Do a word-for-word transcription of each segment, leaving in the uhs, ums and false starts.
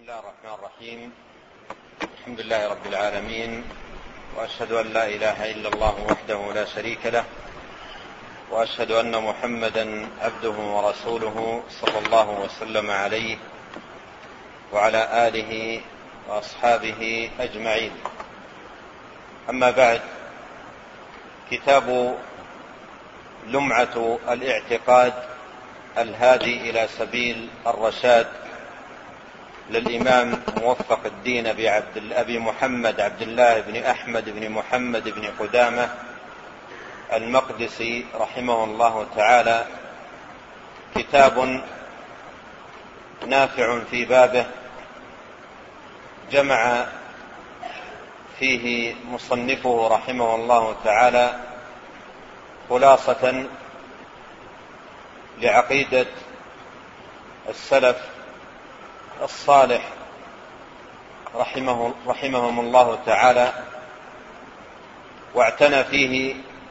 الله الرحمن الرحيم. الحمد لله رب العالمين، وأشهد أن لا إله إلا الله وحده لا شريك له، وأشهد أن محمدا عبده ورسوله صلى الله وسلم عليه وعلى آله وأصحابه أجمعين. أما بعد، كتاب لمعة الاعتقاد الهادي إلى سبيل الرشاد للإمام موفق الدين أبي محمد عبد الله بن أحمد بن محمد بن قدامة المقدسي رحمه الله تعالى، كتاب نافع في بابه، جمع فيه مصنفه رحمه الله تعالى خلاصة لعقيدة السلف الصالح رحمه رحمهم الله تعالى، واعتنى فيه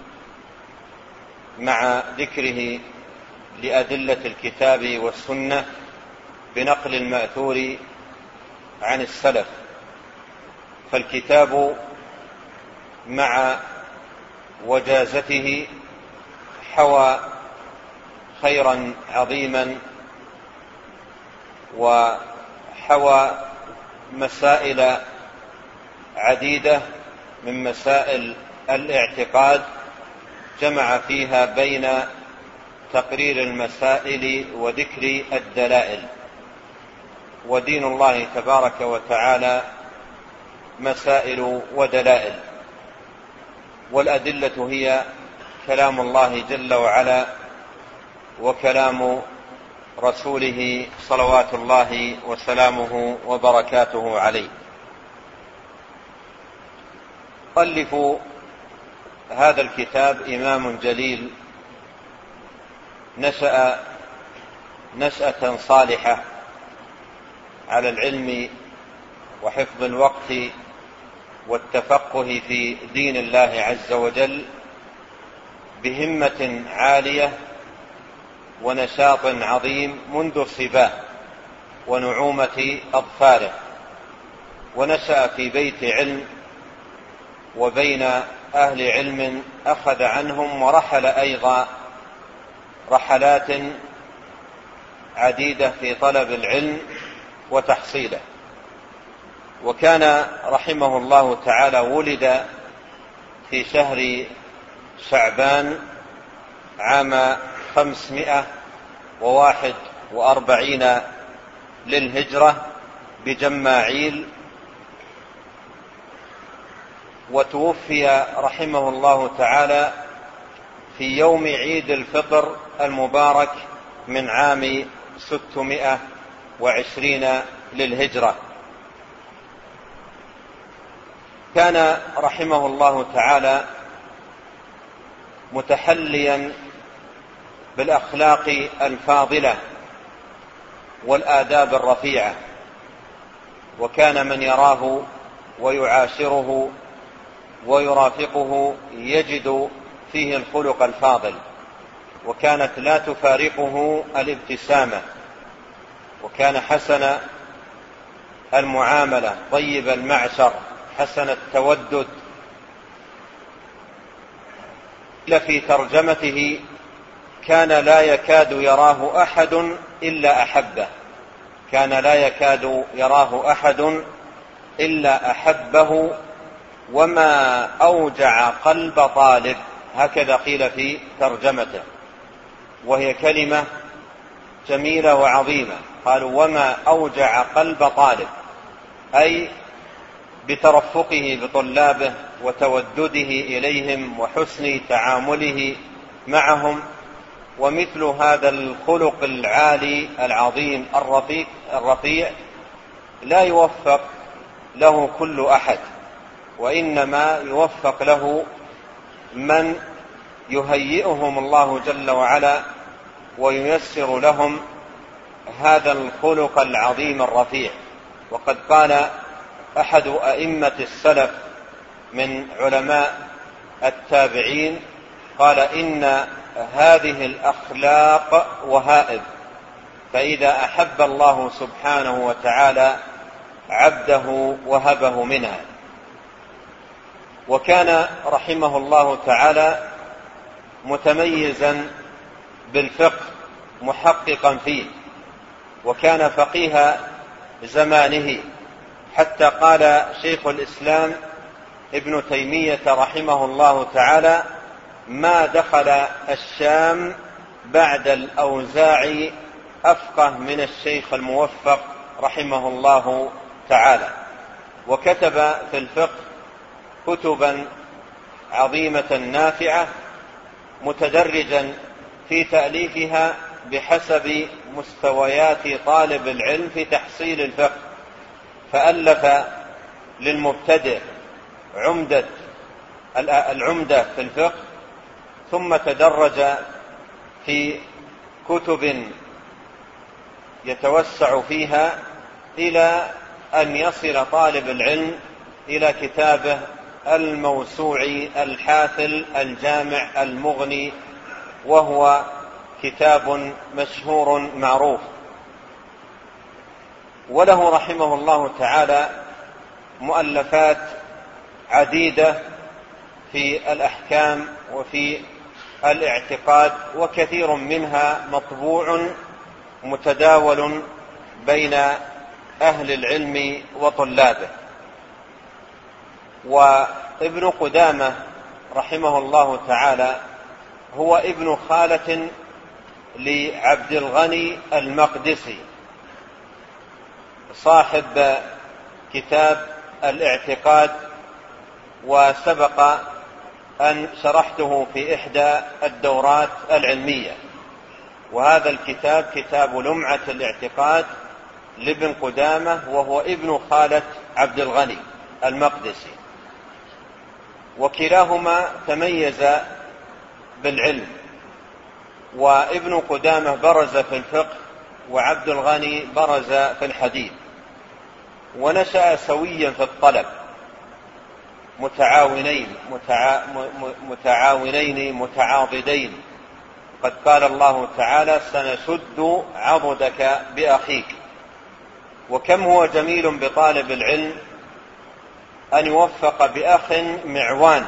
مع ذكره لأدلة الكتاب والسنة بنقل المأثور عن السلف. فالكتاب مع وجازته حوى خيرا عظيما، وحوى مسائل عديدة من مسائل الاعتقاد، جمع فيها بين تقرير المسائل وذكر الدلائل. ودين الله تبارك وتعالى مسائل ودلائل، والأدلة هي كلام الله جل وعلا وكلام رسوله صلوات الله وسلامه وبركاته عليه. مؤلف هذا الكتاب إمام جليل، نشأ نشأة صالحة على العلم وحفظ الوقت والتفقه في دين الله عز وجل، بهمة عالية ونشاط عظيم منذ صباه ونعومة أظفاره. ونشأ في بيت علم وبين أهل علم أخذ عنهم، ورحل أيضا رحلات عديدة في طلب العلم وتحصيله. وكان رحمه الله تعالى ولد في شهر شعبان عام خمسمائة وواحد وأربعين للهجرة بجماعيل، وتوفي رحمه الله تعالى في يوم عيد الفطر المبارك من عام ستمائة وعشرين للهجرة. كان رحمه الله تعالى متحليا بالأخلاق الفاضلة والآداب الرفيعة، وكان من يراه ويعاشره ويرافقه يجد فيه الخلق الفاضل، وكانت لا تفارقه الابتسامة، وكان حسن المعاملة، طيب المعشر، حسن التودد. في ترجمته كان لا يكاد يراه أحد إلا أحبه، كان لا يكاد يراه أحد إلا أحبه، وما أوجع قلب طالب، هكذا قيل في ترجمته، وهي كلمة جميلة وعظيمة. قالوا وما أوجع قلب طالب، أي بترفقه بطلابه وتودده إليهم وحسن تعامله معهم. ومثل هذا الخلق العالي العظيم الرفيع الرفيع لا يوفق له كل أحد، وإنما يوفق له من يهيئهم الله جل وعلا وييسر لهم هذا الخلق العظيم الرفيع. وقد قال أحد أئمة السلف من علماء التابعين، قال إن هذه الأخلاق وهائب، فإذا أحب الله سبحانه وتعالى عبده وهبه منها. وكان رحمه الله تعالى متميزا بالفقه محققا فيه، وكان فقيه زمانه، حتى قال شيخ الإسلام ابن تيمية رحمه الله تعالى: ما دخل الشام بعد الأوزاعي أفقه من الشيخ الموفق رحمه الله تعالى. وكتب في الفقه كتبا عظيمة نافعة، متدرجا في تأليفها بحسب مستويات طالب العلم في تحصيل الفقه. فألف للمبتدئ عمدة العمدة في الفقه، ثم تدرج في كتب يتوسع فيها إلى أن يصل طالب العلم إلى كتابه الموسوعي الحافل الجامع المغني، وهو كتاب مشهور معروف. وله رحمه الله تعالى مؤلفات عديدة في الأحكام وفي الاعتقاد، وكثير منها مطبوع متداول بين أهل العلم وطلابه. وابن قدامة رحمه الله تعالى هو ابن خالة لعبد الغني المقدسي صاحب كتاب الاعتقاد، وسبق أن شرحته في إحدى الدورات العلمية. وهذا الكتاب كتاب لمعة الاعتقاد لابن قدامة، وهو ابن خالة عبد الغني المقدسي، وكلاهما تميز بالعلم. وابن قدامة برز في الفقه، وعبد الغني برز في الحديث، ونشأ سويا في الطلب، متعاونين متعا... متعاونين متعاضدين. قد قال الله تعالى: سنشد عضدك بأخيك. وكم هو جميل بطالب العلم أن يوفق بأخ معوان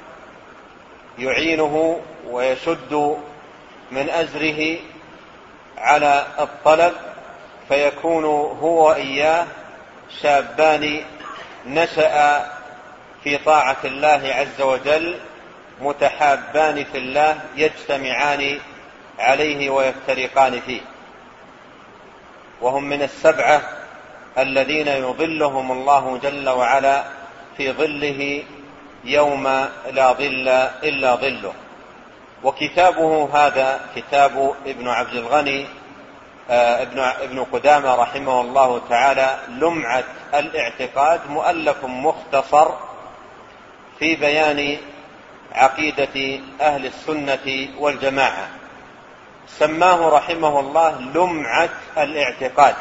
يعينه ويشد من أزره على الطلب، فيكون هو وإياه شابان نشأ في طاعة الله عز وجل، متحابان في الله، يجتمعان عليه ويفترقان فيه. وهم من السبعة الذين يظلهم الله جل وعلا في ظله يوم لا ظل إلا ظله. وكتابه هذا كتاب ابن عبد الغني ابن ابن قدامة رحمه الله تعالى لمعة الاعتقاد، مؤلف مختصر في بيان عقيدة أهل السنة والجماعة، سماه رحمه الله لمعة الاعتقاد.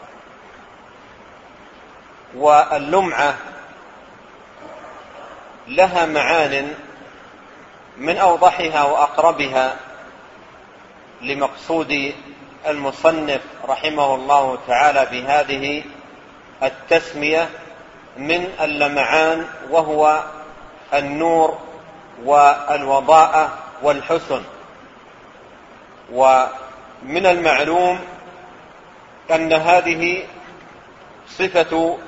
واللمعة لها معان من أوضحها وأقربها لمقصود المصنف رحمه الله تعالى بهذه التسمية من اللمعان، وهو النور والوضاءة والحسن. ومن المعلوم أن هذه صفة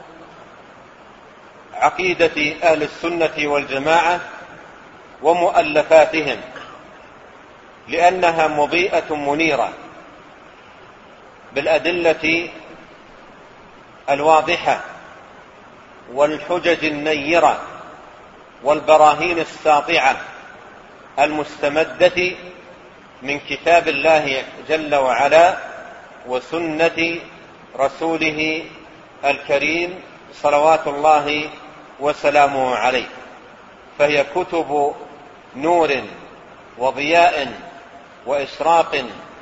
عقيدة أهل السنة والجماعة ومؤلفاتهم، لأنها مضيئة منيرة بالأدلة الواضحة والحجج النيرة والبراهين الساطعة المستمدة من كتاب الله جل وعلا وسنة رسوله الكريم صلوات الله وسلامه عليه. فهي كتب نور وضياء وإشراق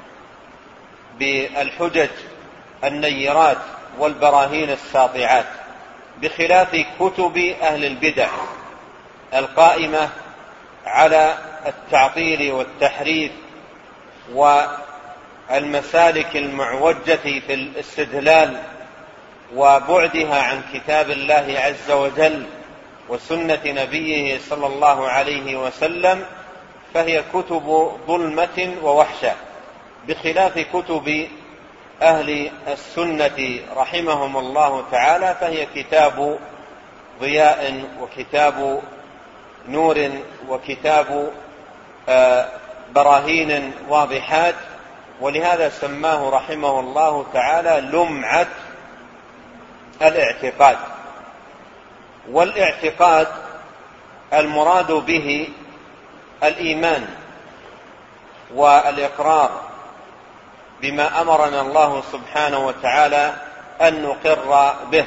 بالحجج النيرات والبراهين الساطعات، بخلاف كتب أهل البدع القائمة على التعطيل والتحريف والمسالك المعوجة في الاستدلال وبعدها عن كتاب الله عز وجل وسنة نبيه صلى الله عليه وسلم فهي كتب ظلمة ووحشة، بخلاف كتب أهل السنة رحمهم الله تعالى فهي كتاب ضياء وكتاب نور وكتاب براهين واضحات. ولهذا سماه رحمه الله تعالى لمعة الاعتقاد. والاعتقاد المراد به الإيمان والإقرار بما أمرنا الله سبحانه وتعالى أن نقر به.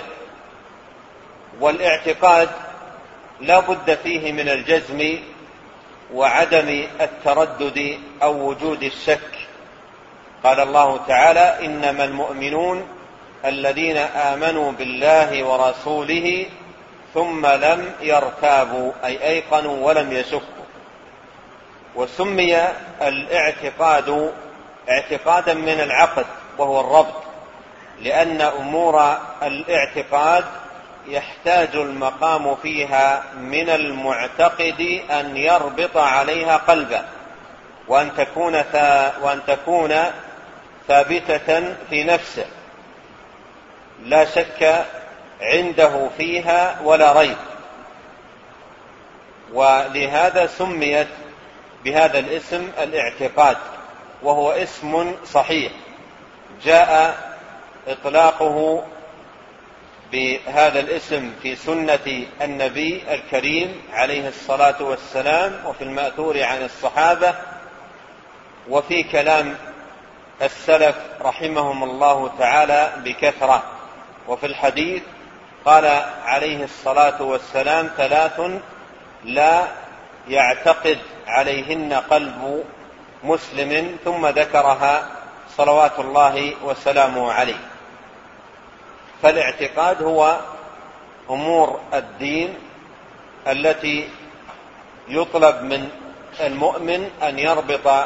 والاعتقاد لا بد فيه من الجزم وعدم التردد أو وجود الشك. قال الله تعالى: إنما المؤمنون الذين آمنوا بالله ورسوله ثم لم يرتابوا، أي أيقنوا ولم يشكوا. وسمي الاعتقاد اعتقادا من العقد وهو الربط، لأن أمور الاعتقاد يحتاج المقام فيها من المعتقد أن يربط عليها قلبه وأن تكون وأن تكون ثابتة في نفسه لا شك عنده فيها ولا ريب. ولهذا سميت بهذا الاسم الاعتقاد، وهو اسم صحيح جاء إطلاقه بهذا الاسم في سنة النبي الكريم عليه الصلاة والسلام، وفي المأثور عن الصحابة، وفي كلام السلف رحمهم الله تعالى بكثرة. وفي الحديث قال عليه الصلاة والسلام: ثلاث لا يعتقد عليهن قلب مسلم، ثم ذكرها صلوات الله وسلامه عليه. فالاعتقاد هو أمور الدين التي يطلب من المؤمن أن يربط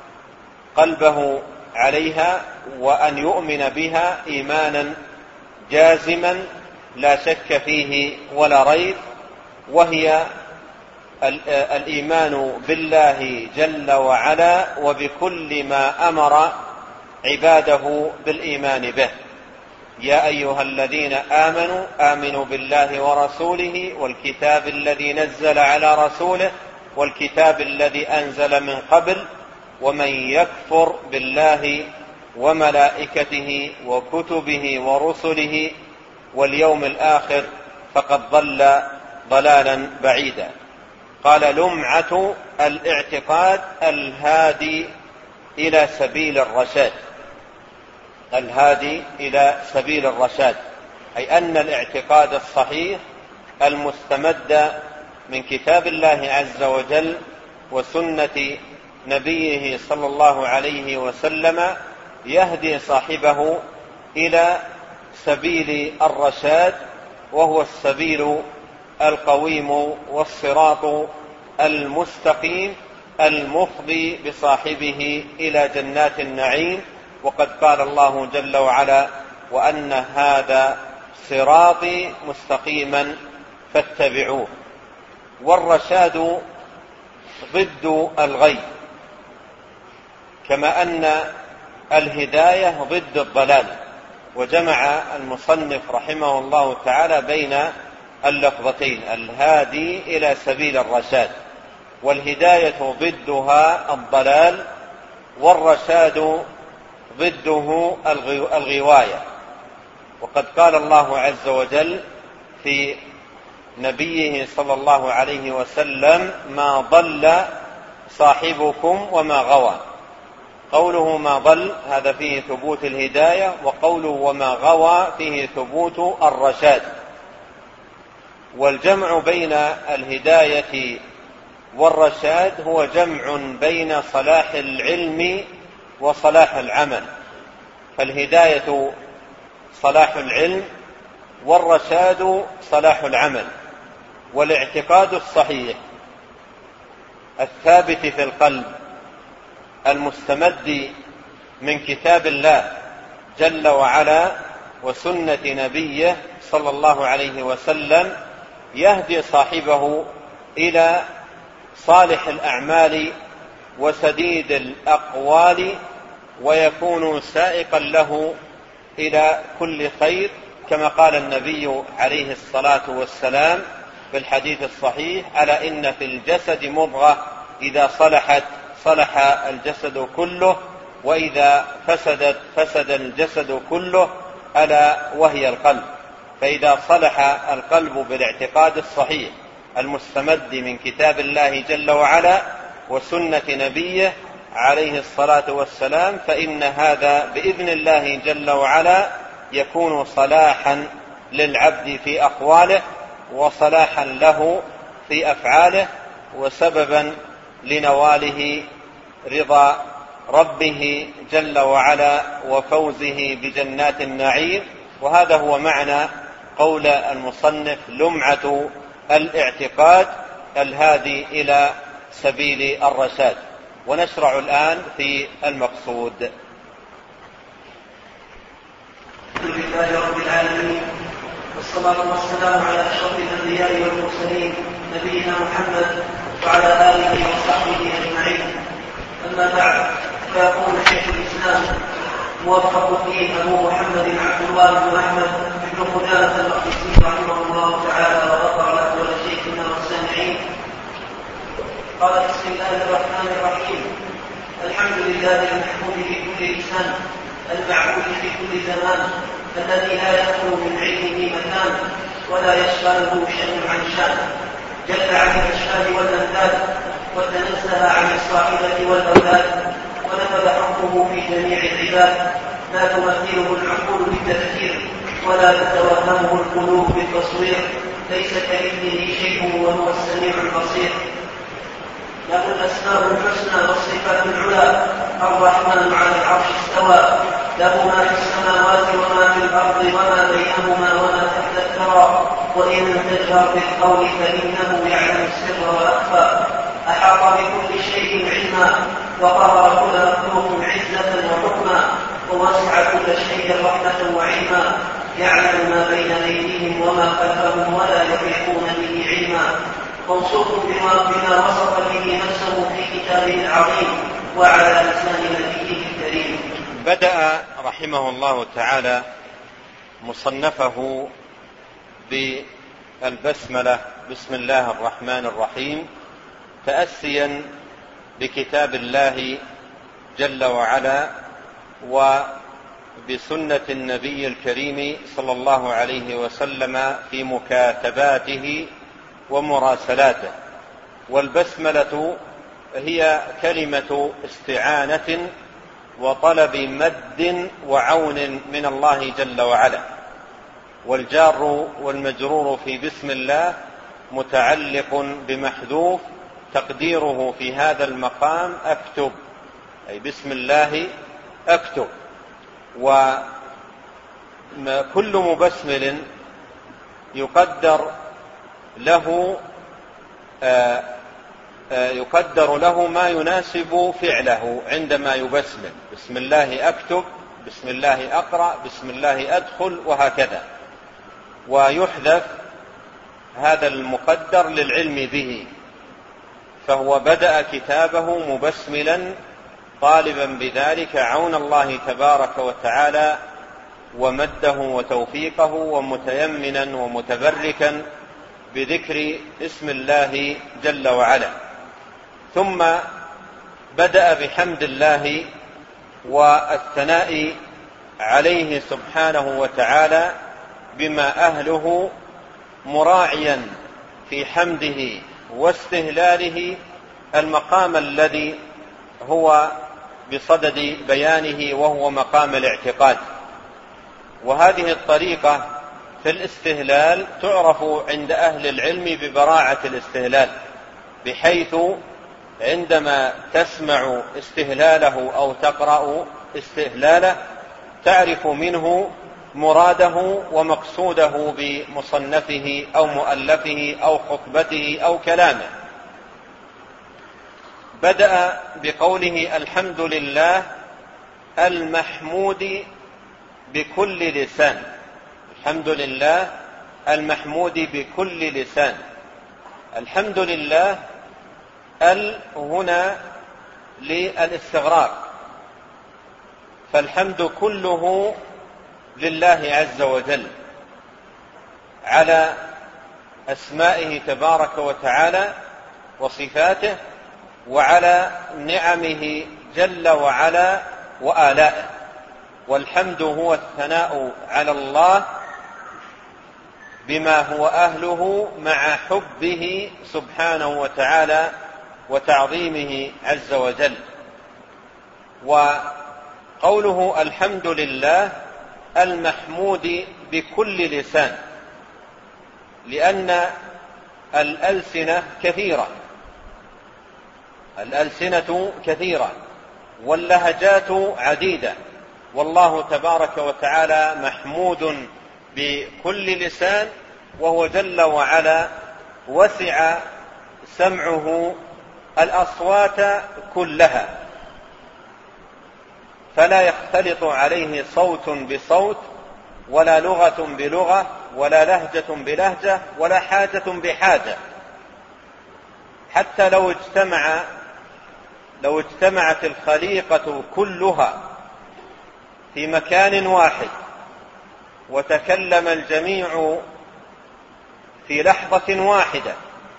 قلبه عليها وأن يؤمن بها إيمانا جازما لا شك فيه ولا ريب، وهي الإيمان بالله جل وعلا وبكل ما أمر عباده بالإيمان به. يا أيها الذين آمنوا آمنوا بالله ورسوله والكتاب الذي نزل على رسوله والكتاب الذي أنزل من قبل، ومن يكفر بالله وملائكته وكتبه ورسله واليوم الآخر فقد ضل ضلالا بعيدا. قال: لمعة الاعتقاد الهادي إلى سبيل الرشاد. الهادي إلى سبيل الرشاد، أي أن الاعتقاد الصحيح المستمد من كتاب الله عز وجل وسنة نبيه صلى الله عليه وسلم يهدي صاحبه إلى سبيل الرشاد، وهو السبيل القويم والصراط المستقيم المفضي بصاحبه إلى جنات النعيم. وقد قال الله جل وعلا: وأن هذا صراطي مستقيما فاتبعوه. والرشاد ضد الغي، كما أن الهداية ضد الضلال. وجمع المصنف رحمه الله تعالى بين اللفظتين: الهادي إلى سبيل الرشاد، والهداية ضدها الضلال، والرشاد ضده الغواية. وقد قال الله عز وجل في نبيه صلى الله عليه وسلم: ما ضل صاحبكم وما غوى. قوله ما ضل هذا فيه ثبوت الهداية، وقوله وما غوى فيه ثبوت الرشاد. والجمع بين الهداية والرشاد هو جمع بين صلاح العلم وصلاح العمل. فالهداية صلاح العلم والرشاد صلاح العمل. والاعتقاد الصحيح الثابت في القلب المستمد من كتاب الله جل وعلا وسنة نبيه صلى الله عليه وسلم يهدي صاحبه إلى صالح الأعمال وسديد الأقوال، ويكون سائقا له إلى كل خير، كما قال النبي عليه الصلاة والسلام في الحديث الصحيح: ألا إن في الجسد مضغة إذا صلحت صلح الجسد كله، وإذا فسدت فسد الجسد كله، ألا وهي القلب. فإذا صلح القلب بالاعتقاد الصحيح المستمد من كتاب الله جل وعلا وسنة نبيه عليه الصلاة والسلام، فإن هذا بإذن الله جل وعلا يكون صلاحا للعبد في أقواله، وصلاحا له في أفعاله، وسببا لنواله رضا ربه جل وعلا وفوزه بجنات النعيم. وهذا هو معنى قول المصنف: لمعة الاعتقاد الهادي إلى سبيل الرشاد. ونشرع الآن في المقصود. الحمد لله رب العالمين، والصلاة والسلام على أشرف الأنبياء والمرسلين نبينا محمد وعلى آله وصحبه أجمعين. أما بعد، فيقول شيخ الإسلام موفق الدين أبو محمد عبد الله بن أحمد بن قدامة المقدسي رحمه الله تعالى وغفر له ولشيخنا والسامعين. قال: بسم الله الرحمن الرحيم. الحمد لله المحمود في كل لسان، المعبود في كل زمان، الذي لا يخلو من علمه مكان ولا يشغله شأن عن شأن، جل عن الأشهاد والأنداد، وتنزه عن الصاحبة والأولاد، ونفذ حكمه في جميع العباد، لا تمثله العقول بالتفكير ولا تتوهمه القلوب بالتصوير، ليس كمثله شيء وهو السميع البصير. له الأسماء الحسنى والصفات العلى، الرحمن على العرش استوى، له ما في السماوات وما في الأرض وما بينهما وما تحت الثرى، وإن تجهر بالقول فإنه يعلم السر وأخفى، أحاط بكل شيء علما، وقهر كل مخلوق عزة وحكما، ووسع كل شيء رحمة وعلما، يعلم ما بين أيديهم وما خلفهم ولا يحيطون به علما، موصوف بما, بما وصف به نفسه في كتابه العظيم وعلى لسان نبيه الكريم. بدأ رحمه الله تعالى مصنفه بالبسملة: بسم الله الرحمن الرحيم، تأسيا بكتاب الله جل وعلا وبسنة النبي الكريم صلى الله عليه وسلم في مكاتباته ومراسلاته. والبسملة هي كلمة استعانة وطلب مد وعون من الله جل وعلا، والجار والمجرور في بسم الله متعلق بمحذوف تقديره في هذا المقام أكتب، أي بسم الله أكتب. وكل مبسمل يقدر له آآ آآ يقدر له ما يناسب فعله عندما يبسمل: بسم الله أكتب، بسم الله أقرأ، بسم الله أدخل، وهكذا. ويحذف هذا المقدر للعلم به، فهو بدأ كتابه مبسملا طالبا بذلك عون الله تبارك وتعالى ومده وتوفيقه، ومتيمنا ومتبركا بذكر اسم الله جل وعلا. ثم بدأ بحمد الله والثناء عليه سبحانه وتعالى بما أهله، مراعيا في حمده واستهلاله المقام الذي هو بصدد بيانه، وهو مقام الاعتقاد. وهذه الطريقة في الاستهلال تعرف عند أهل العلم ببراعة الاستهلال، بحيث عندما تسمع استهلاله أو تقرأ استهلاله تعرف منه مراده ومقصوده بمصنفه أو مؤلفه أو خطبته أو كلامه. بدأ بقوله: الحمد لله المحمود بكل لسان. الحمد لله المحمود بكل لسان. الحمد لله ال هنا للاستغراق، فالحمد كله لله عز وجل على أسمائه تبارك وتعالى وصفاته، وعلى نعمه جل وعلا وآلائه. والحمد هو الثناء على الله بما هو أهله مع حبه سبحانه وتعالى وتعظيمه عز وجل. وقوله الحمد لله المحمود بكل لسان، لأن الألسنة كثيرة الألسنة كثيرة واللهجات عديدة، والله تبارك وتعالى محمود بكل لسان، وهو جل وعلا وسع سمعه الأصوات كلها، فلا يختلط عليه صوت بصوت، ولا لغة بلغة، ولا لهجة بلهجة، ولا حاجة بحاجة. حتى لو اجتمع لو اجتمعت الخليقة كلها في مكان واحد وتكلم الجميع في لحظة واحدة،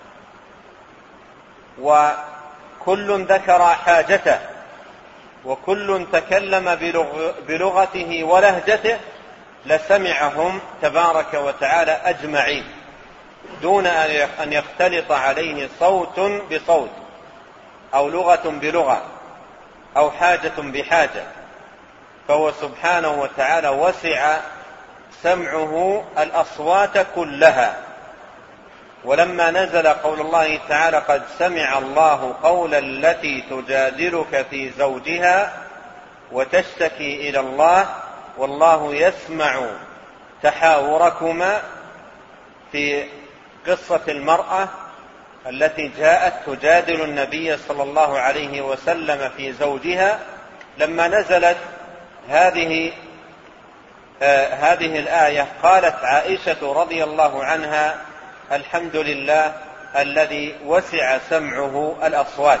وكل ذكر حاجته، وكل تكلم بلغته ولهجته، لسمعهم تبارك وتعالى أجمعين دون أن يختلط عليه صوت بصوت، أو لغة بلغة، أو حاجة بحاجة. فهو سبحانه وتعالى وسع سمعه الأصوات كلها. ولما نزل قول الله تعالى قد سمع الله قول التي تجادلك في زوجها وتشتكي إلى الله والله يسمع تحاوركما، في قصة المرأة التي جاءت تجادل النبي صلى الله عليه وسلم في زوجها، لما نزلت هذه آه هذه الآية قالت عائشة رضي الله عنها الحمد لله الذي وسع سمعه الأصوات.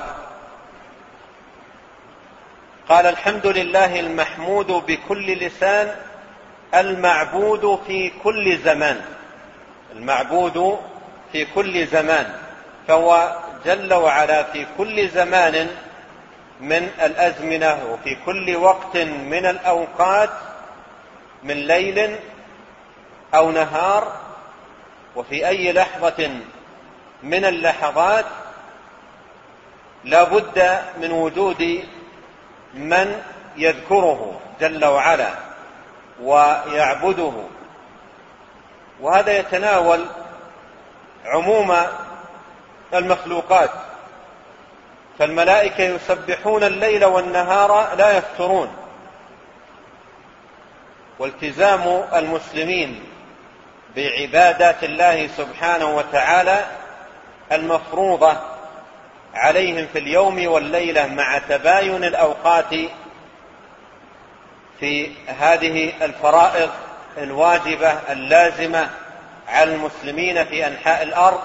قال الحمد لله المحمود بكل لسان، المعبود في كل زمان المعبود في كل زمان فهو جل وعلا في كل زمان من الأزمنة، وفي كل وقت من الأوقات، من ليل أو نهار، وفي أي لحظة من اللحظات، لا بد من وجود من يذكره جل وعلا ويعبده. وهذا يتناول عموم المخلوقات، فالملائكة يسبحون الليل والنهار لا يفترون. والتزام المسلمين بعبادات الله سبحانه وتعالى المفروضة عليهم في اليوم والليلة مع تباين الأوقات في هذه الفرائض الواجبة اللازمة على المسلمين في أنحاء الأرض،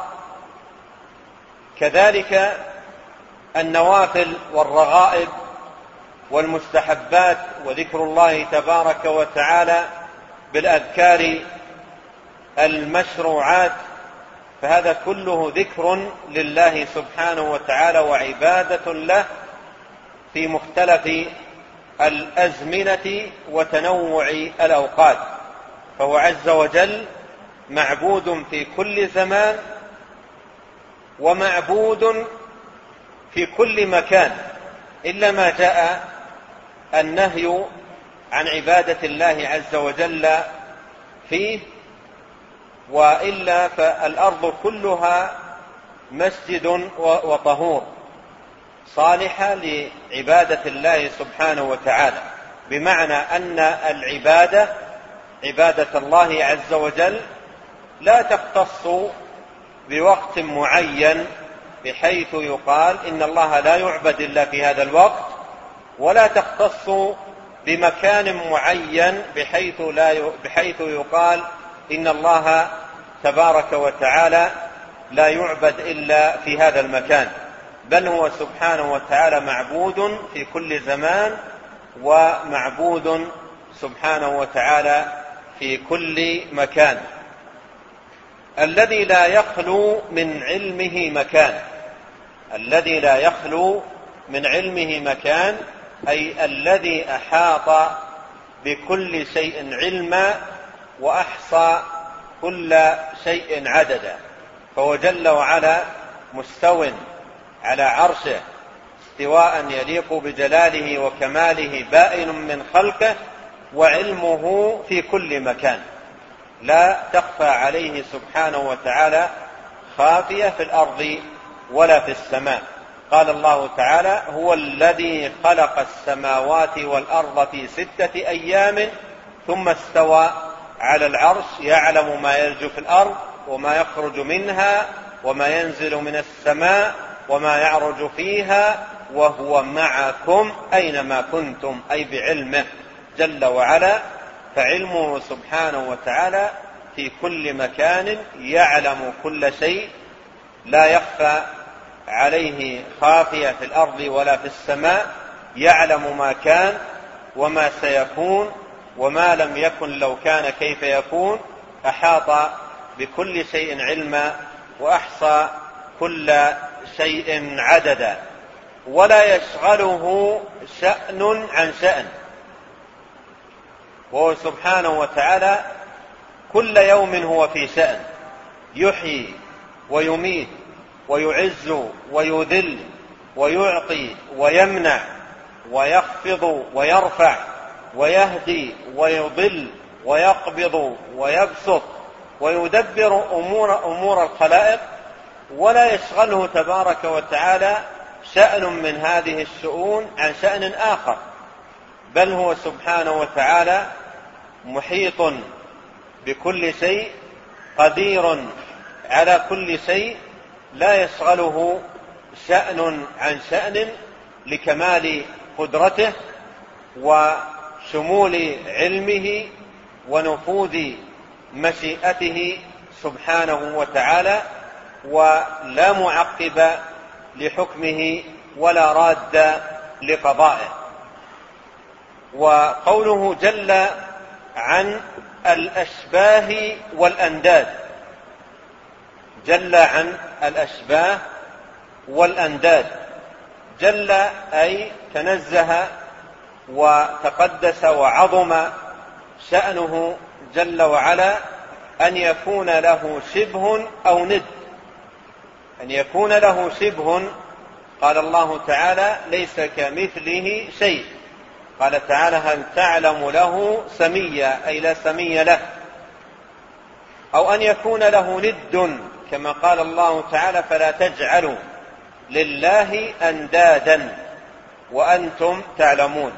كذلك النوافل والرغائب والمستحبات وذكر الله تبارك وتعالى بالأذكار المشروعات، فهذا كله ذكر لله سبحانه وتعالى وعبادة له في مختلف الأزمنة وتنوع الأوقات. فهو عز وجل معبود في كل زمان ومعبود في كل مكان، إلا ما جاء النهي عن عبادة الله عز وجل فيه، وإلا فالأرض كلها مسجد وطهور صالحة لعبادة الله سبحانه وتعالى، بمعنى أن العبادة عبادة الله عز وجل لا تختص بوقت معين بحيث يقال إن الله لا يعبد إلا في هذا الوقت، ولا تختص بمكان معين بحيث, لا بحيث يقال إن الله تبارك وتعالى لا يعبد إلا في هذا المكان، بل هو سبحانه وتعالى معبود في كل زمان، ومعبود سبحانه وتعالى في كل مكان. الذي لا يخلو من علمه مكان، الذي لا يخلو من علمه مكان أي الذي أحاط بكل شيء علما وأحصى كل شيء عددا، فهو جل وعلا مستو على عرشه استواء يليق بجلاله وكماله، بائن من خلقه، وعلمه في كل مكان، لا تخفى عليه سبحانه وتعالى خافية في الأرض ولا في السماء. قال الله تعالى: هو الذي خلق السماوات والأرض في ستة أيام ثم استوى على العرش يعلم ما يلج في الأرض وما يخرج منها وما ينزل من السماء وما يعرج فيها وهو معكم أينما كنتم، أي بعلمه جل وعلا. فعلمه سبحانه وتعالى في كل مكان، يعلم كل شيء، لا يخفى عليه خافية في الأرض ولا في السماء، يعلم ما كان وما سيكون وما لم يكن لو كان كيف يكون، أحاط بكل شيء علما وأحصى كل شيء عددا، ولا يشغله شأن عن شأن، وهو سبحانه وتعالى كل يوم هو في شأن، يحيي ويميت ويعز ويذل ويعطي ويمنع ويخفض ويرفع ويهدي ويضل ويقبض ويبسط ويدبر أمور, أمور الخلائق، ولا يشغله تبارك وتعالى شأن من هذه الشؤون عن شأن آخر، بل هو سبحانه وتعالى محيط بكل شيء، قدير على كل شيء، لا يشغله شأن عن شأن، لكمال قدرته وشمول علمه ونفوذ مشيئته سبحانه وتعالى، ولا معقب لحكمه ولا راد لقضائه. وقوله جل عن الأشباه والأنداد، جل عن الأشباه والأنداد، جل أي تنزه وتقدس وعظم شأنه جل وعلا أن يكون له شبه أو ند، أن يكون له شبه. قال الله تعالى: ليس كمثله شيء. قال تعالى: هل تعلم له سميا، أي لا سمي له. أو أن يكون له ند، كما قال الله تعالى: فلا تجعلوا لله أندادا وأنتم تعلمون.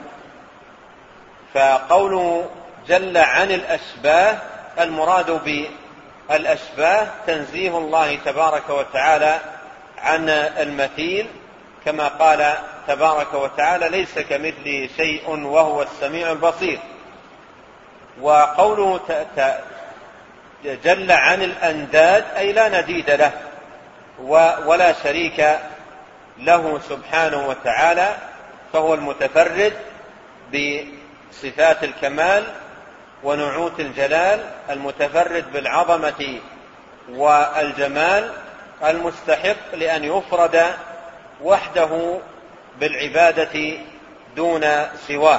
فقوله جل عن الأشباه، المراد بالأشباه تنزيه الله تبارك وتعالى عن المثيل، كما قال تبارك وتعالى: ليس كمثله شيء وهو السميع البصير. وقوله جل عن الأنداد أي لا نديد له ولا شريك له سبحانه وتعالى، فهو المتفرد بصفات الكمال ونعوت الجلال، المتفرد بالعظمة والجمال، المستحق لأن يفرد وحده بالعبادة دون سواه.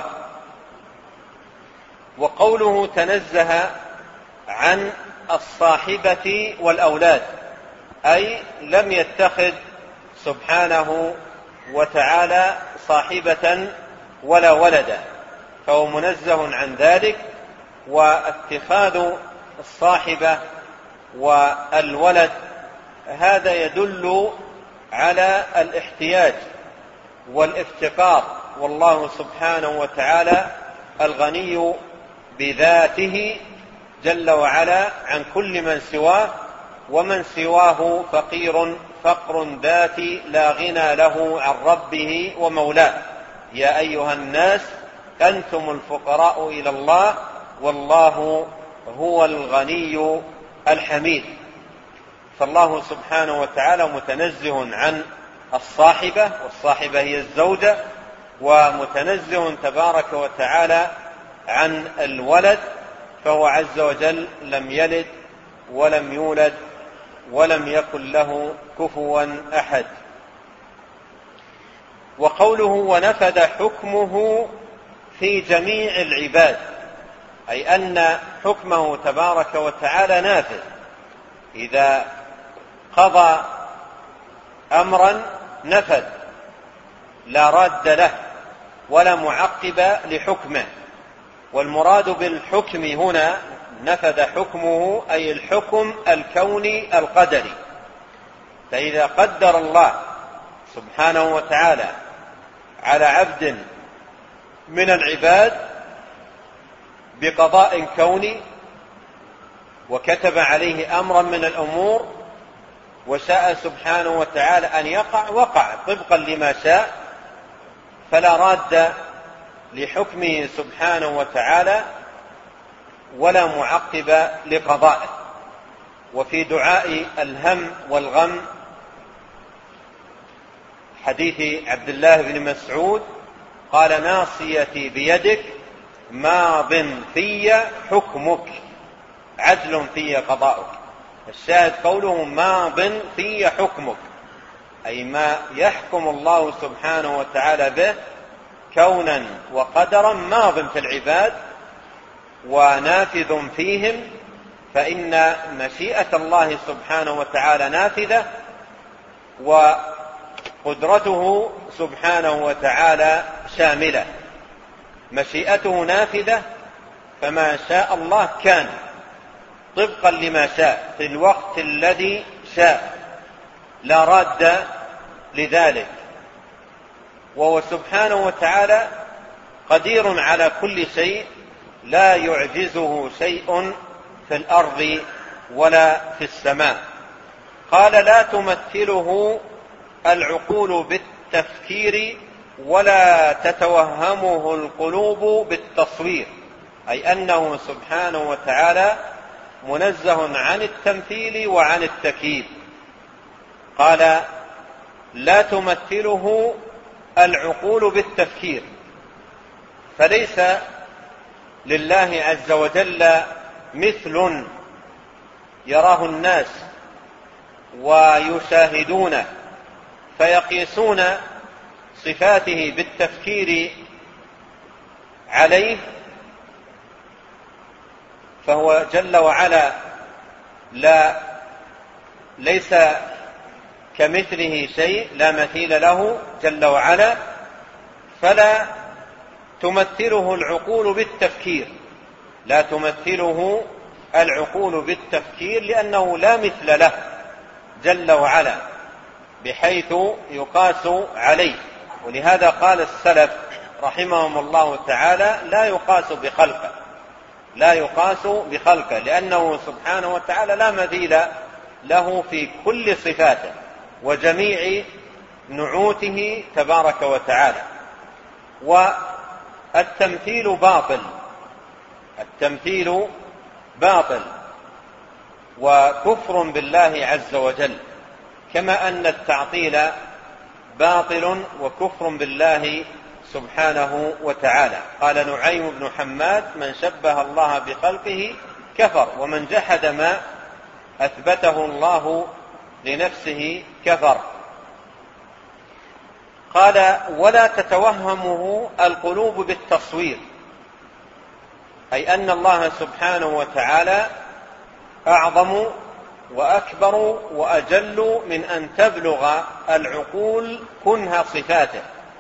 وقوله تنزه عن الصاحبة والأولاد، أي لم يتخذ سبحانه وتعالى صاحبة ولا ولدا، فهو منزه عن ذلك. واتخاذ الصاحبة والولد هذا يدل على الاحتياج والافتقار، والله سبحانه وتعالى الغني بذاته جل وعلا عن كل من سواه، ومن سواه فقير فقر ذاتي لا غنى له عن ربه ومولاه. يا أيها الناس أنتم الفقراء إلى الله والله هو الغني الحميد. فالله سبحانه وتعالى متنزه عن الصاحبة، والصاحبة هي الزوجة، ومتنزه تبارك وتعالى عن الولد، فهو عز وجل لم يلد ولم يولد ولم يكن له كفوا أحد. وقوله ونفذ حكمه في جميع العباد، أي أن حكمه تبارك وتعالى نافذ، إذا قضى أمرا نفذ لا راد له ولا معقب لحكمه. والمراد بالحكم هنا نفذ حكمه أي الحكم الكوني القدري. فإذا قدر الله سبحانه وتعالى على عبد من العباد بقضاء كوني وكتب عليه أمرا من الأمور وشاء سبحانه وتعالى أن يقع وقع طبقا لما شاء، فلا راد لحكمه سبحانه وتعالى ولا معقب لقضائه. وفي دعاء الهم والغم حديث عبد الله بن مسعود قال ناصيتي بيدك ماض في حكمك عدل في قضاؤك. الشاهد قوله ماض في حكمك، أي ما يحكم الله سبحانه وتعالى به كونا وقدرا ماض في العباد ونافذ فيهم، فإن مشيئة الله سبحانه وتعالى نافذة وقدرته سبحانه وتعالى شاملة. مشيئته نافذة، فما شاء الله كان طبقا لما شاء في الوقت الذي شاء، لا راد لذلك. وهو سبحانه وتعالى قدير على كل شيء، لا يعجزه شيء في الأرض ولا في السماء. قال لا تمثله العقول بالتفكير ولا تتوهمه القلوب بالتصوير، أي أنه سبحانه وتعالى منزه عن التمثيل وعن التكييف. قال لا تمثله العقول بالتفكير، فليس لله عز وجل مثل يراه الناس ويشاهدونه فيقيسون صفاته بالتفكير عليه، فهو جل وعلا لا ليس كمثله شيء، لا مثيل له جل وعلا، فلا تمثله العقول بالتفكير، لا تمثله العقول بالتفكير لأنه لا مثل له جل وعلا بحيث يقاس عليه. ولهذا قال السلف رحمهم الله تعالى لا يقاس بخلقه، لا يقاس بخلقه، لأنه سبحانه وتعالى لا مثيل له في كل صفاته وجميع نعوته تبارك وتعالى. والتمثيل باطل، التمثيل باطل وكفر بالله عز وجل، كما أن التعطيل باطل وكفر بالله سبحانه وتعالى. قال نعيم بن حماد من شبه الله بخلقه كفر، ومن جحد ما أثبته الله لنفسه كفر. قال ولا تتوهمه القلوب بالتصوير، أي أن الله سبحانه وتعالى أعظم وأكبر وأجل من أن تبلغ العقول كنه صفاته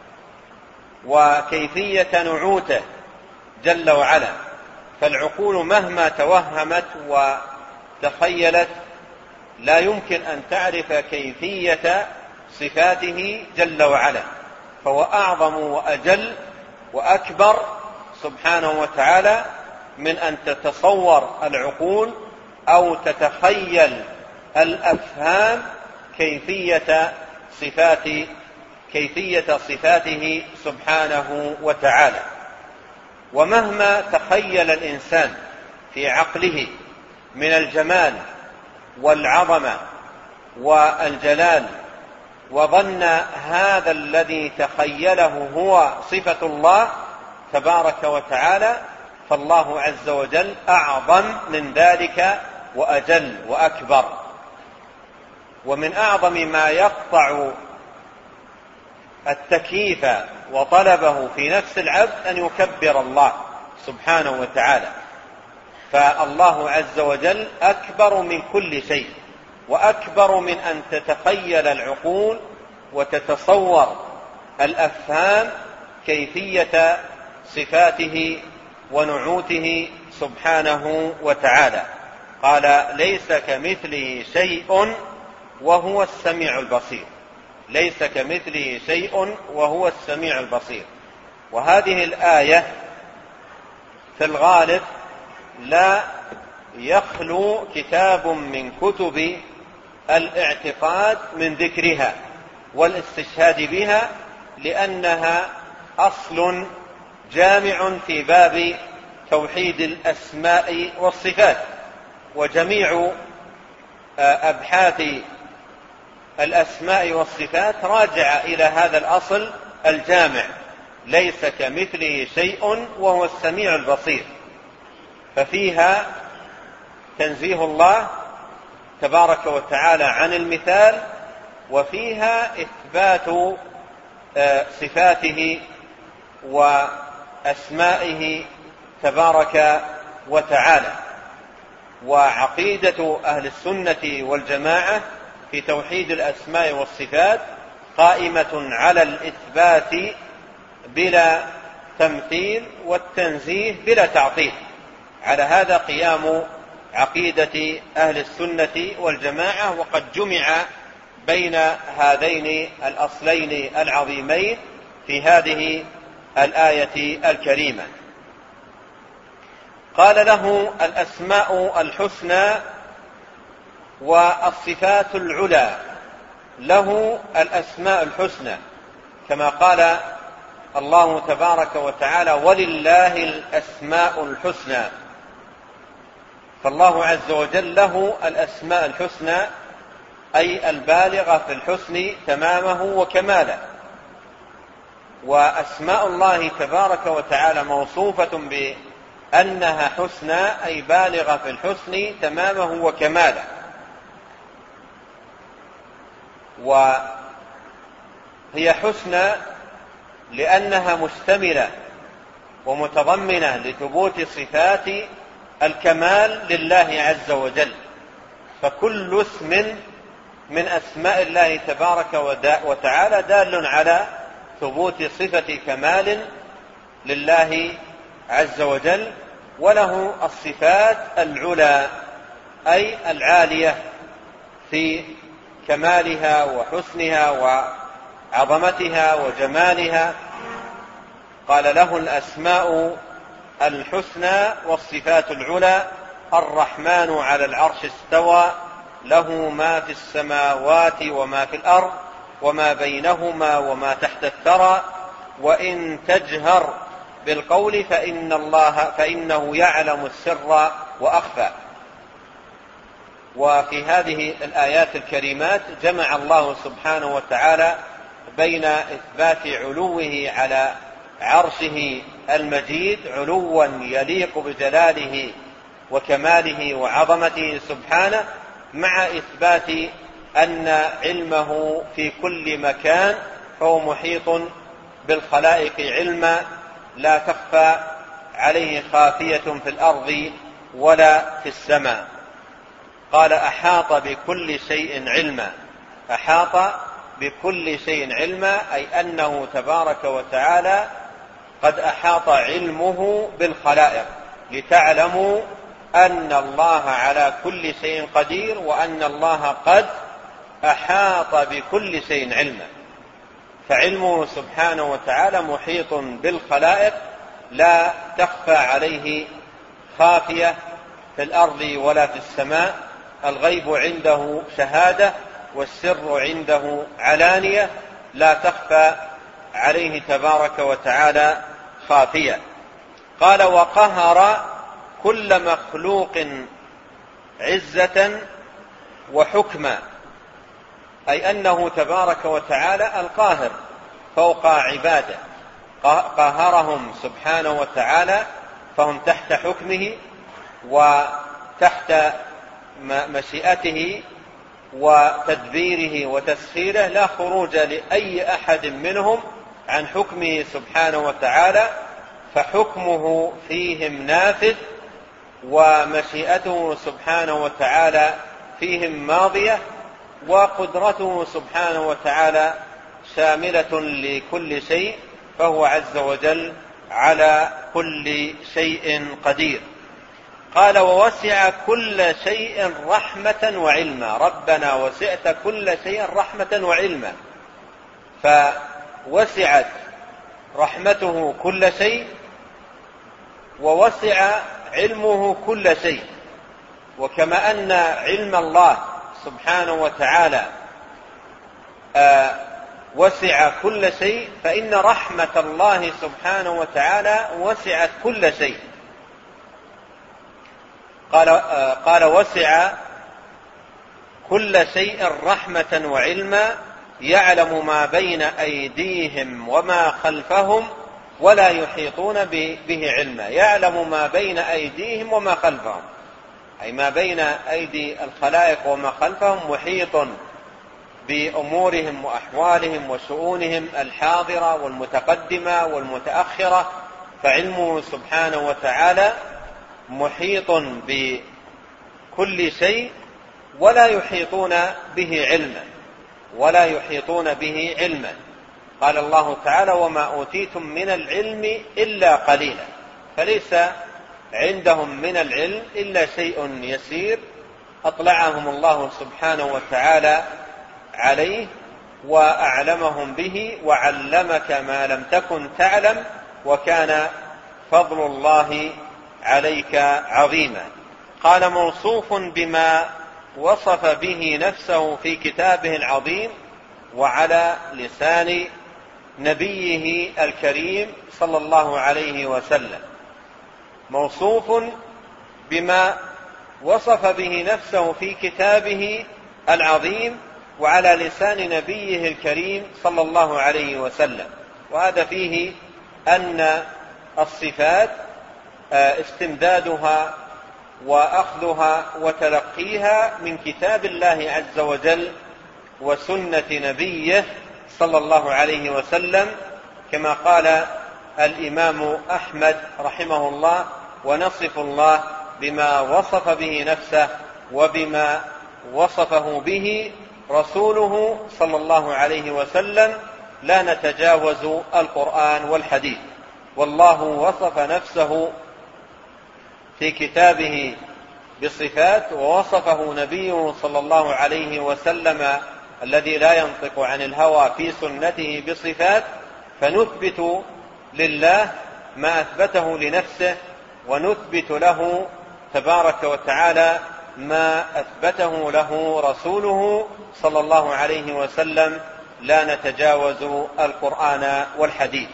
وكيفية نعوته جل وعلا. فالعقول مهما توهمت وتخيلت لا يمكن أن تعرف كيفية صفاته جل وعلا، فهو أعظم وأجل وأكبر سبحانه وتعالى من أن تتصور العقول أو تتخيل الأفهام كيفية صفات كيفية صفاته سبحانه وتعالى. ومهما تخيل الإنسان في عقله من الجمال والعظمة والجلال وظن هذا الذي تخيله هو صفة الله تبارك وتعالى، فالله عز وجل أعظم من ذلك وأجل وأكبر. ومن أعظم ما يقطع التكييف وطلبه في نفس العبد أن يكبر الله سبحانه وتعالى، فالله عز وجل أكبر من كل شيء، وأكبر من أن تتخيل العقول وتتصور الأفهام كيفية صفاته ونعوته سبحانه وتعالى. قال: ليس كمثله شيء وهو السميع البصير. ليس كمثله شيء وهو السميع البصير. وهذه الآية في الغالب لا يخلو كتاب من كتب الاعتقاد من ذكرها والاستشهاد بها، لأنها أصل جامع في باب توحيد الأسماء والصفات، وجميع أبحاث الأسماء والصفات راجعة إلى هذا الأصل الجامع: ليس كمثله شيء وهو السميع البصير. ففيها تنزيه الله تبارك وتعالى عن المثال، وفيها إثبات صفاته وأسمائه تبارك وتعالى. وعقيدة أهل السنة والجماعة في توحيد الأسماء والصفات قائمة على الإثبات بلا تمثيل والتنزيه بلا تعطيل. على هذا قيام عقيدة أهل السنة والجماعة، وقد جمع بين هذين الأصلين العظيمين في هذه الآية الكريمة. قال: له الأسماء الحسنى والصفات العلى. له الأسماء الحسنى، كما قال الله تبارك وتعالى: ولله الأسماء الحسنى. فالله عز وجل له الأسماء الحسنى، أي البالغة في الحسن تمامه وكماله. وأسماء الله تبارك وتعالى موصوفة بأنها حسنى، أي بالغة في الحسن تمامه وكماله. وهي حسنى لأنها مشتملة ومتضمنة لثبوت صفات الكمال لله عز وجل. فكل اسم من أسماء الله تبارك وتعالى دال على ثبوت صفة كمال لله عز وجل، وله الصفات العلى، أي العالية في كمالها وحسنها وعظمتها وجمالها. قال: له الأسماء الحسنى والصفات العلى. الرحمن على العرش استوى، له ما في السماوات وما في الأرض وما بينهما وما تحت الثرى، وإن تجهر بالقول فإن الله فإنه يعلم السر وأخفى. وفي هذه الآيات الكريمات جمع الله سبحانه وتعالى بين إثبات علوه على عرشه المجيد، علوا يليق بجلاله وكماله وعظمته سبحانه، مع إثبات أن علمه في كل مكان، فهو محيط بالخلائق علما لا تخفى عليه خافية في الأرض ولا في السماء. قال: أحاط بكل شيء علما. أحاط بكل شيء علما، أي أنه تبارك وتعالى قد أحاط علمه بالخلائق، لتعلموا أن الله على كل شيء قدير، وأن الله قد أحاط بكل شيء علما. فعلمه سبحانه وتعالى محيط بالخلائق، لا تخفى عليه خافية في الأرض ولا في السماء. الغيب عنده شهادة، والسر عنده علانية، لا تخفى عليه تبارك وتعالى خافية. قال: وقهر كل مخلوق عزة وحكما، أي أنه تبارك وتعالى القاهر فوق عباده، قاهرهم سبحانه وتعالى فهم تحت حكمه وتحت مشيئته وتدبيره وتسخيره، لا خروج لأي أحد منهم عن حكمه سبحانه وتعالى، فحكمه فيهم نافذ ومشيئته سبحانه وتعالى فيهم ماضية، وقدرته سبحانه وتعالى شاملة لكل شيء، فهو عز وجل على كل شيء قدير. قال: ووسع كل شيء رحمة وعلما. ربنا وسعت كل شيء رحمة وعلما، فوسعت رحمته كل شيء ووسع علمه كل شيء. وكما أن علم الله سبحانه وتعالى وسع كل شيء، فإن رحمة الله سبحانه وتعالى وسعت كل شيء. قال, قال: وسع كل شيء رحمة وعلما، يعلم ما بين أيديهم وما خلفهم ولا يحيطون به علما. يعلم ما بين أيديهم وما خلفهم، أي ما بين أيدي الخلائق وما خلفهم محيط بأمورهم وأحوالهم وشؤونهم الحاضرة والمتقدمة والمتأخرة، فعلمه سبحانه وتعالى محيط بكل شيء ولا يحيطون به علما ولا يحيطون به علما. قال الله تعالى: وما أوتيتم من العلم إلا قليلا. فليس عندهم من العلم إلا شيء يسير أطلعهم الله سبحانه وتعالى عليه وأعلمهم به، وعلمك ما لم تكن تعلم، وكان فضل الله عليك عظيما. قال: موصوف بما وصف به نفسه في كتابه العظيم وعلى لسان نبيه الكريم صلى الله عليه وسلم. موصوف بما وصف به نفسه في كتابه العظيم وعلى لسان نبيه الكريم صلى الله عليه وسلم. وهذا فيه أن الصفات استمدادها وأخذها وتلقيها من كتاب الله عز وجل وسنة نبيه صلى الله عليه وسلم، كما قال الإمام أحمد رحمه الله: ونصف الله بما وصف به نفسه وبما وصفه به رسوله صلى الله عليه وسلم، لا نتجاوز القرآن والحديث. والله وصف نفسه في كتابه بصفات، ووصفه نبيه صلى الله عليه وسلم الذي لا ينطق عن الهوى في سنته بصفات، فنثبت لله ما أثبته لنفسه، ونثبت له تبارك وتعالى ما أثبته له رسوله صلى الله عليه وسلم، لا نتجاوز القرآن والحديث.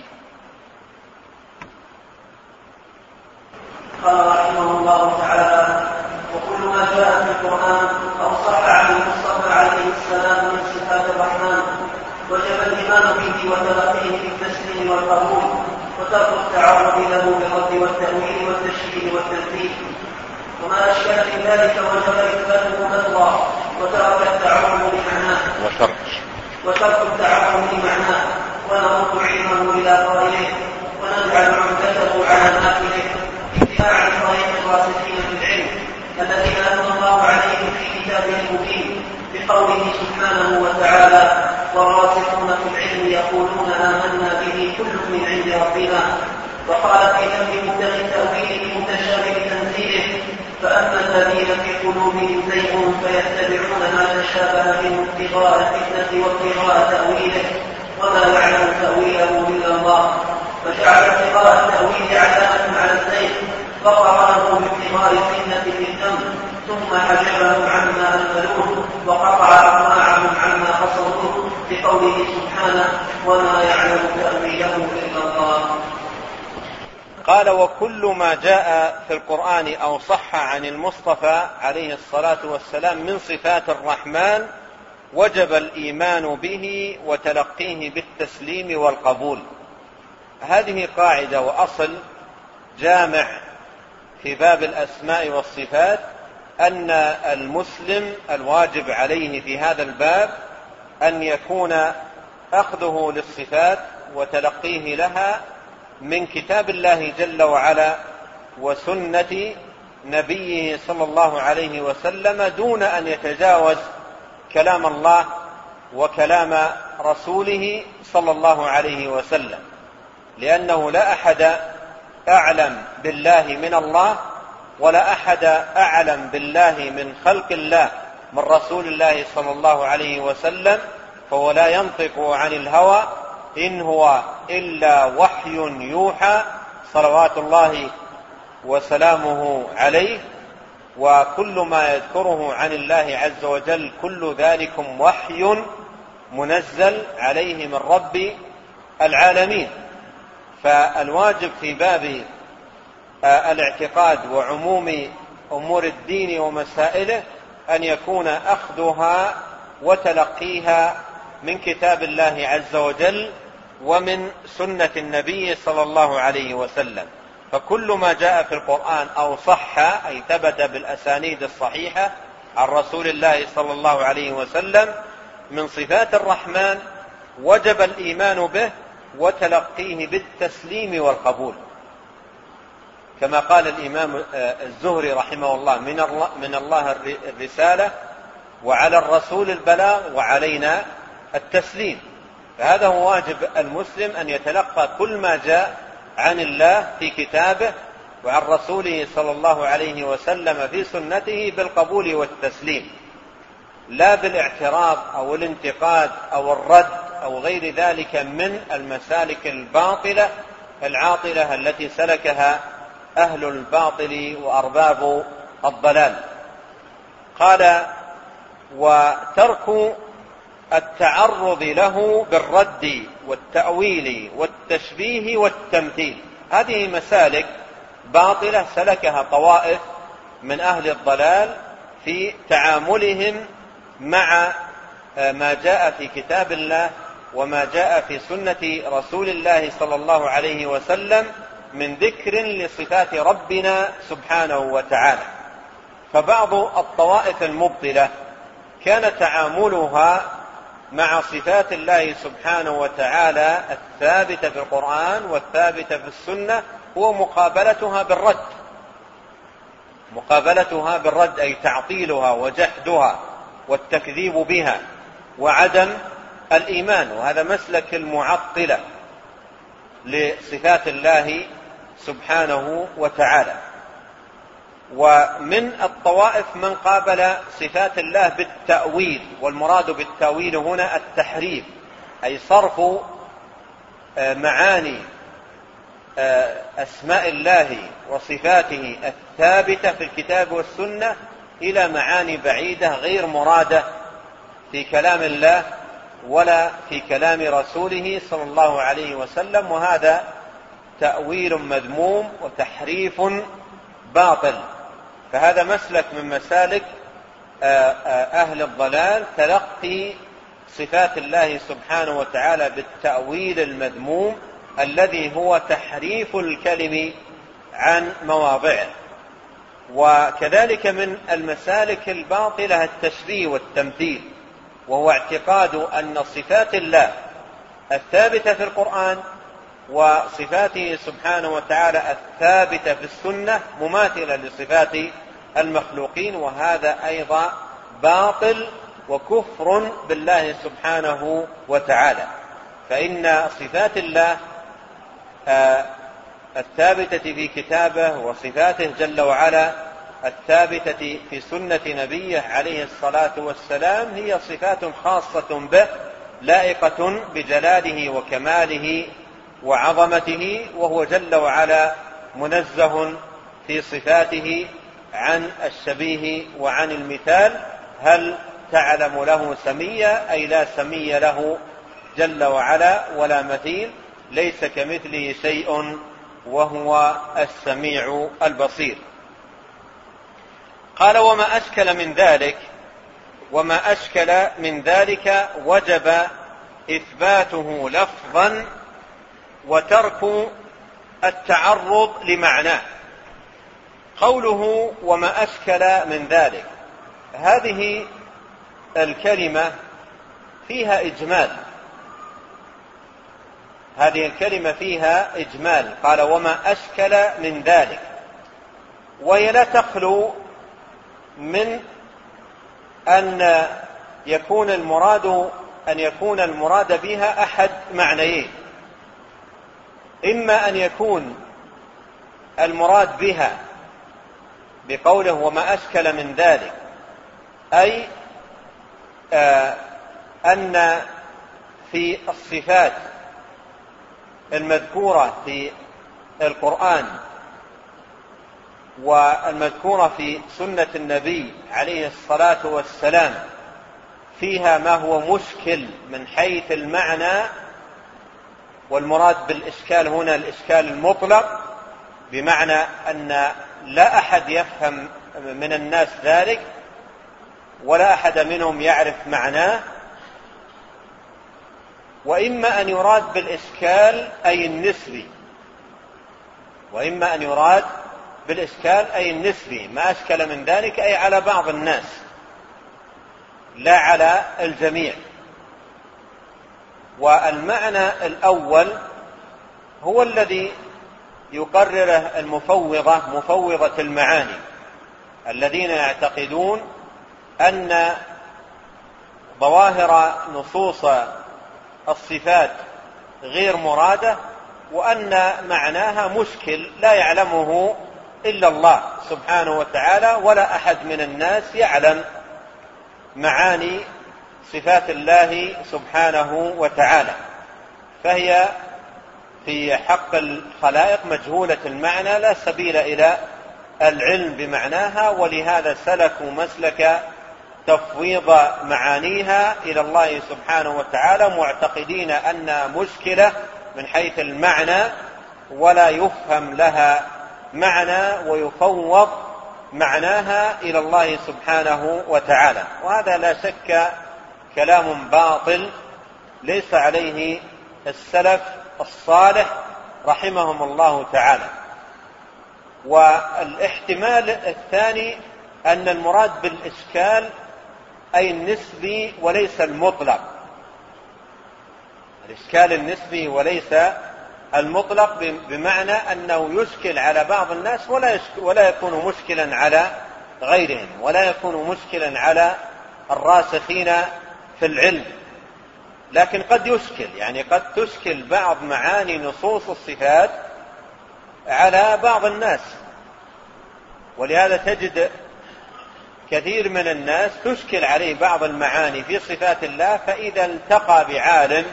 قال رحمه الله تعالى: وكل ما جاء في القرآن أو صح عن المصطفى عليه السلام من صفات الرحمن وجب الإيمان به وتلقيه بالتسليم والقبول، وترك التعرض له بالرد والتأويل والتشبيه والتنفيذ. وما أشكل في ذلك وجب إثباته مطلقا، وترك التعرض لمعناه وترك وترك التعرض لمعناه ونرد علمه إلى قائله، ونجعل عمدته على ناقله اتباعا لطريق الراسخين في العلم الذين أثنى الله عليهم في كتابه المبين بقوله سبحانه وتعالى: والراسخون في العلم يقولون آمنا به كل من عند ربنا. وقال في ذنب مبتغي تأويله متشابه تنزيله: فأما الذين في قلوبهم زيغ فيتبعون ما تشابه منه ابتغاء الفتنة وابتغاء تأويله وما يعلم تأويله إلا الله. فجعل ابتغاء التأويل علامة على الزيغ، فقرنه بابتغاء الفتنة في الذنب، ثم حجبهم عما أنزلوه وقطع أطماعهم عما قصروه بقوله سبحانه: وما يعلم تأويله إلا الله. قال: وكل ما جاء في القرآن أو صح عن المصطفى عليه الصلاة والسلام من صفات الرحمن وجب الإيمان به وتلقيه بالتسليم والقبول. هذه قاعدة وأصل جامع في باب الأسماء والصفات، أن المسلم الواجب عليه في هذا الباب أن يكون أخذه للصفات وتلقيه لها من كتاب الله جل وعلا وسنة نبيه صلى الله عليه وسلم، دون أن يتجاوز كلام الله وكلام رسوله صلى الله عليه وسلم، لأنه لا أحد أعلم بالله من الله، ولا أحد أعلم بالله من خلق الله من رسول الله صلى الله عليه وسلم، فهو لا ينطق عن الهوى إن هو إلا وحي يوحى صلوات الله وسلامه عليه. وكل ما يذكره عن الله عز وجل كل ذلكم وحي منزل عليه من رب العالمين. فالواجب في باب الاعتقاد وعموم أمور الدين ومسائله أن يكون أخذها وتلقيها من كتاب الله عز وجل ومن سنة النبي صلى الله عليه وسلم. فكل ما جاء في القرآن أو صح أي ثبت بالأسانيد الصحيحة عن رسول الله صلى الله عليه وسلم من صفات الرحمن وجب الإيمان به وتلقيه بالتسليم والقبول، كما قال الإمام الزهري رحمه الله: من الله الرسالة وعلى الرسول البلاغ وعلينا التسليم. فهذا هو واجب المسلم، أن يتلقى كل ما جاء عن الله في كتابه وعن رسوله صلى الله عليه وسلم في سنته بالقبول والتسليم، لا بالاعتراض أو الانتقاد أو الرد أو غير ذلك من المسالك الباطلة العاطلة التي سلكها أهل الباطل وأرباب الضلال. قال: وترك التعرض له بالرد والتأويل والتشبيه والتمثيل، هذه مسالك باطلة سلكها طوائف من أهل الضلال في تعاملهم مع ما جاء في كتاب الله وما جاء في سنة رسول الله صلى الله عليه وسلم من ذكر لصفات ربنا سبحانه وتعالى. فبعض الطوائف المبطلة كان تعاملها مع صفات الله سبحانه وتعالى الثابتة في القرآن والثابتة في السنة هو مقابلتها بالرد، مقابلتها بالرد أي تعطيلها وجحدها والتكذيب بها وعدم الإيمان، وهذا مسلك المعطلة لصفات الله سبحانه وتعالى. ومن الطوائف من قابل صفات الله بالتأويل، والمراد بالتأويل هنا التحريف، أي صرف معاني أسماء الله وصفاته الثابتة في الكتاب والسنة إلى معاني بعيدة غير مرادة في كلام الله ولا في كلام رسوله صلى الله عليه وسلم، وهذا تأويل مذموم وتحريف باطل. فهذا مسلك من مسالك أهل الضلال، تلقي صفات الله سبحانه وتعالى بالتأويل المذموم الذي هو تحريف الكلم عن مواضعه. وكذلك من المسالك الباطلة التشبيه والتمثيل، وهو اعتقاد أن صفات الله الثابتة في القرآن وصفاته سبحانه وتعالى الثابتة في السنة مماثلة لصفات المخلوقين، وهذا أيضا باطل وكفر بالله سبحانه وتعالى. فإن صفات الله الثابتة في كتابه وصفاته جل وعلا الثابتة في سنة نبيه عليه الصلاة والسلام هي صفات خاصة به لائقة بجلاله وكماله وعظمته، وهو جل وعلا منزه في صفاته عن الشبيه وعن المثال. هل تعلم له سميا؟ أي لا سمي له جل وعلا ولا مثيل، ليس كمثله شيء وهو السميع البصير. قال وما أشكل من ذلك وما أشكل من ذلك وجب إثباته لفظا وترك التعرض لمعناه. قوله وما أشكل من ذلك، هذه الكلمة فيها إجمال، هذه الكلمة فيها إجمال. قال وما أشكل من ذلك، وهي لا تخلو من أن يكون المراد أن يكون المراد بها أحد معنيين: إما أن يكون المراد بها بقوله وما أشكل من ذلك أي آه أن في الصفات المذكورة في القرآن والمذكورة في سنة النبي عليه الصلاة والسلام فيها ما هو مشكل من حيث المعنى، والمراد بالإشكال هنا الإشكال المطلق، بمعنى أن لا أحد يفهم من الناس ذلك ولا أحد منهم يعرف معناه. وإما أن يراد بالإشكال أي النسبي، وإما أن يراد بالإشكال أي النسبي، ما أشكل من ذلك أي على بعض الناس لا على الجميع. والمعنى الأول هو الذي يقرره المفوضة مفوضة المعاني، الذين يعتقدون أن ظواهر نصوص الصفات غير مرادة، وأن معناها مشكل لا يعلمه إلا الله سبحانه وتعالى، ولا أحد من الناس يعلم معاني صفات الله سبحانه وتعالى، فهي في حق الخلائق مجهولة المعنى، لا سبيل إلى العلم بمعناها، ولهذا سلكوا مسلك تفويض معانيها إلى الله سبحانه وتعالى، معتقدين أنها مشكلة من حيث المعنى ولا يفهم لها معنى، ويفوض معناها إلى الله سبحانه وتعالى. وهذا لا شك كلام باطل ليس عليه السلف الصالح رحمهم الله تعالى. والاحتمال الثاني أن المراد بالإشكال أي النسبي وليس المطلق، الإشكال النسبي وليس المطلق، بمعنى أنه يشكل على بعض الناس ولا, ولا يكون مشكلا على غيرهم، ولا يكون مشكلا على الراسخين في العلم، لكن قد يشكل، يعني قد تشكل بعض معاني نصوص الصفات على بعض الناس. ولهذا تجد كثير من الناس تشكل عليه بعض المعاني في صفات الله، فإذا التقى بعالم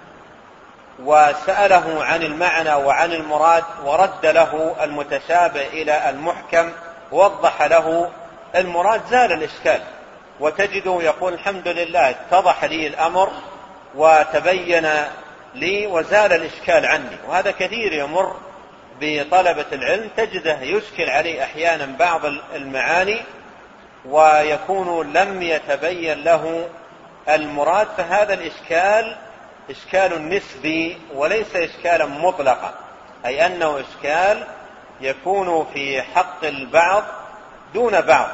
وسأله عن المعنى وعن المراد ورد له المتشابه إلى المحكم ووضح له المراد زال الإشكال، وتجده يقول الحمد لله اتضح لي الأمر وتبين لي وزال الإشكال عني. وهذا كثير يمر بطلبة العلم، تجده يشكل عليه أحيانا بعض المعاني ويكون لم يتبين له المراد، فهذا الإشكال إشكال نسبي وليس إشكالا مطلقا، أي أنه إشكال يكون في حق البعض دون بعض،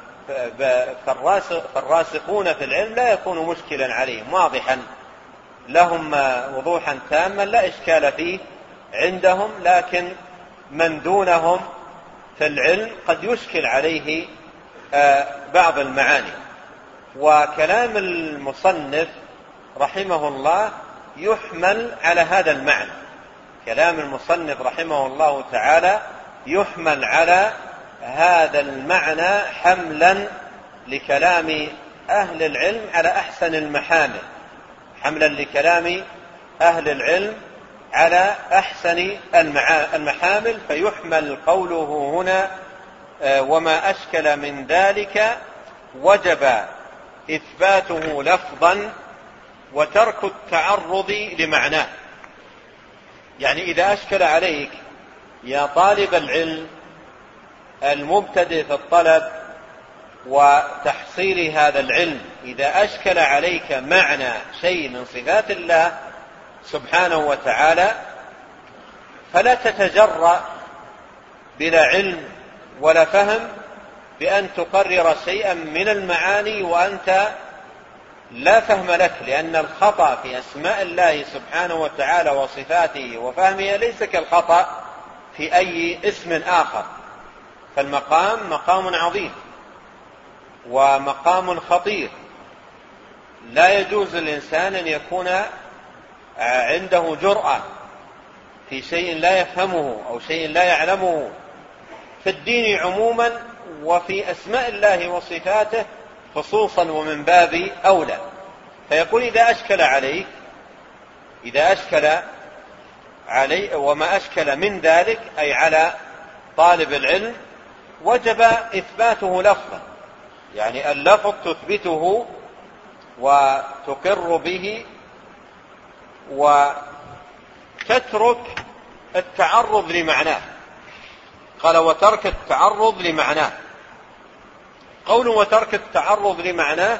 فالراسخون في العلم لا يكون مشكلا عليهم، واضحا لهم وضوحا تاما لا إشكال فيه عندهم، لكن من دونهم في العلم قد يشكل عليه بعض المعاني. وكلام المصنف رحمه الله يحمل على هذا المعنى، كلام المصنف رحمه الله تعالى يحمل على هذا المعنى حملا لكلام أهل العلم على أحسن المحامل، حملا لكلام أهل العلم على أحسن المحامل، فيحمل قوله هنا وما أشكل من ذلك وجب إثباته لفظا وترك التعرض لمعناه. يعني إذا أشكل عليك يا طالب العلم المبتدئ في الطلب وتحصيل هذا العلم، إذا أشكل عليك معنى شيء من صفات الله سبحانه وتعالى فلا تتجرأ بلا علم ولا فهم بأن تقرر شيئا من المعاني وأنت لا فهم لك، لأن الخطأ في أسماء الله سبحانه وتعالى وصفاته وفهمها ليس كالخطأ في أي اسم آخر. فالمقام مقام عظيم ومقام خطير، لا يجوز للإنسان أن يكون عنده جرأة في شيء لا يفهمه أو شيء لا يعلمه في الدين عموما وفي أسماء الله وصفاته خصوصا ومن باب أولى. فيقول إذا أشكل عليك إذا أشكل علي وما أشكل من ذلك أي على طالب العلم وجب إثباته لفظا، يعني اللفظ تثبته وتقر به وتترك التعرض لمعناه. قال وترك التعرض لمعناه. قول وترك التعرض لمعناه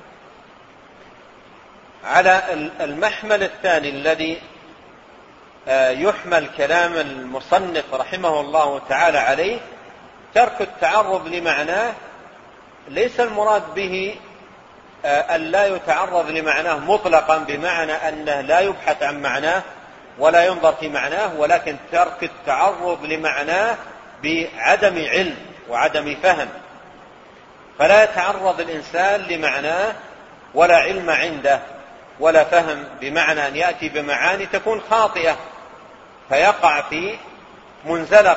على المحمل الثاني الذي يحمل كلام المصنف رحمه الله تعالى عليه. ترك التعرض لمعناه ليس المراد به أن لا يتعرض لمعناه مطلقا بمعنى أنه لا يبحث عن معناه ولا ينظر في معناه، ولكن ترك التعرض لمعناه بعدم علم وعدم فهم. فلا يتعرض الإنسان لمعناه ولا علم عنده ولا فهم، بمعنى أن يأتي بمعاني تكون خاطئة فيقع في منزلق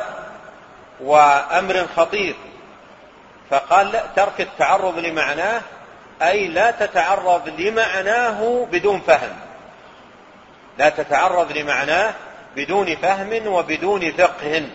وأمر خطير. فقال ترك التعرض لمعناه أي لا تتعرض لمعناه بدون فهم، لا تتعرض لمعناه بدون فهم وبدون فقه.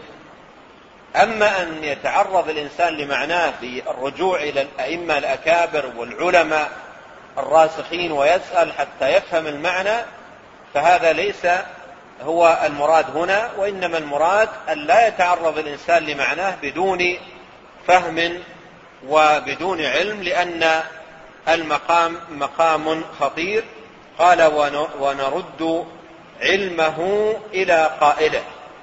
أما أن يتعرض الإنسان لمعناه بالرجوع إلى الأئمة الأكابر والعلماء الراسخين ويسأل حتى يفهم المعنى، فهذا ليس هو المراد هنا، وإنما المراد أن لا يتعرض الإنسان لمعناه بدون فهم وبدون علم، لأن المقام مقام خطير. قال ونرد علمه إلى قائله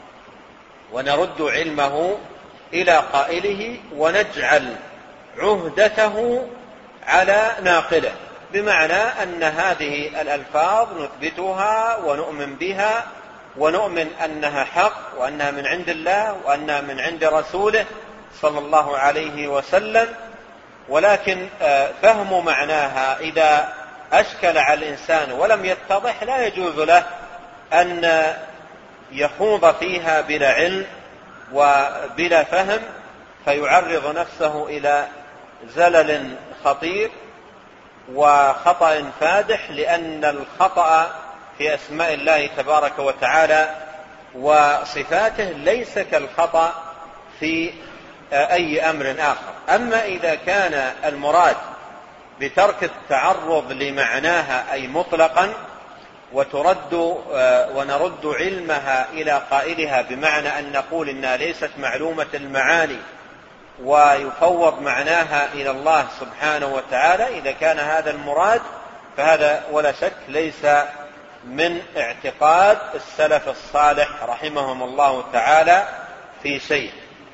ونرد علمه إلى قائله ونجعل عهدته على ناقله، بمعنى أن هذه الألفاظ نثبتها ونؤمن بها ونؤمن أنها حق وأنها من عند الله وأنها من عند رسوله صلى الله عليه وسلم، ولكن فهم معناها إذا أشكل على الإنسان ولم يتضح لا يجوز له أن يخوض فيها بلا علم وبلا فهم فيعرض نفسه إلى زلل خطير وخطأ فادح، لأن الخطأ في أسماء الله تبارك وتعالى وصفاته ليس كالخطأ في أي أمر آخر. أما إذا كان المراد بترك التعرض لمعناها أي مطلقا وترد ونرد علمها إلى قائلها، بمعنى أن نقول إنها ليست معلومة المعاني ويفوض معناها إلى الله سبحانه وتعالى، إذا كان هذا المراد فهذا ولا شك ليس من اعتقاد السلف الصالح رحمهم الله تعالى في شيء.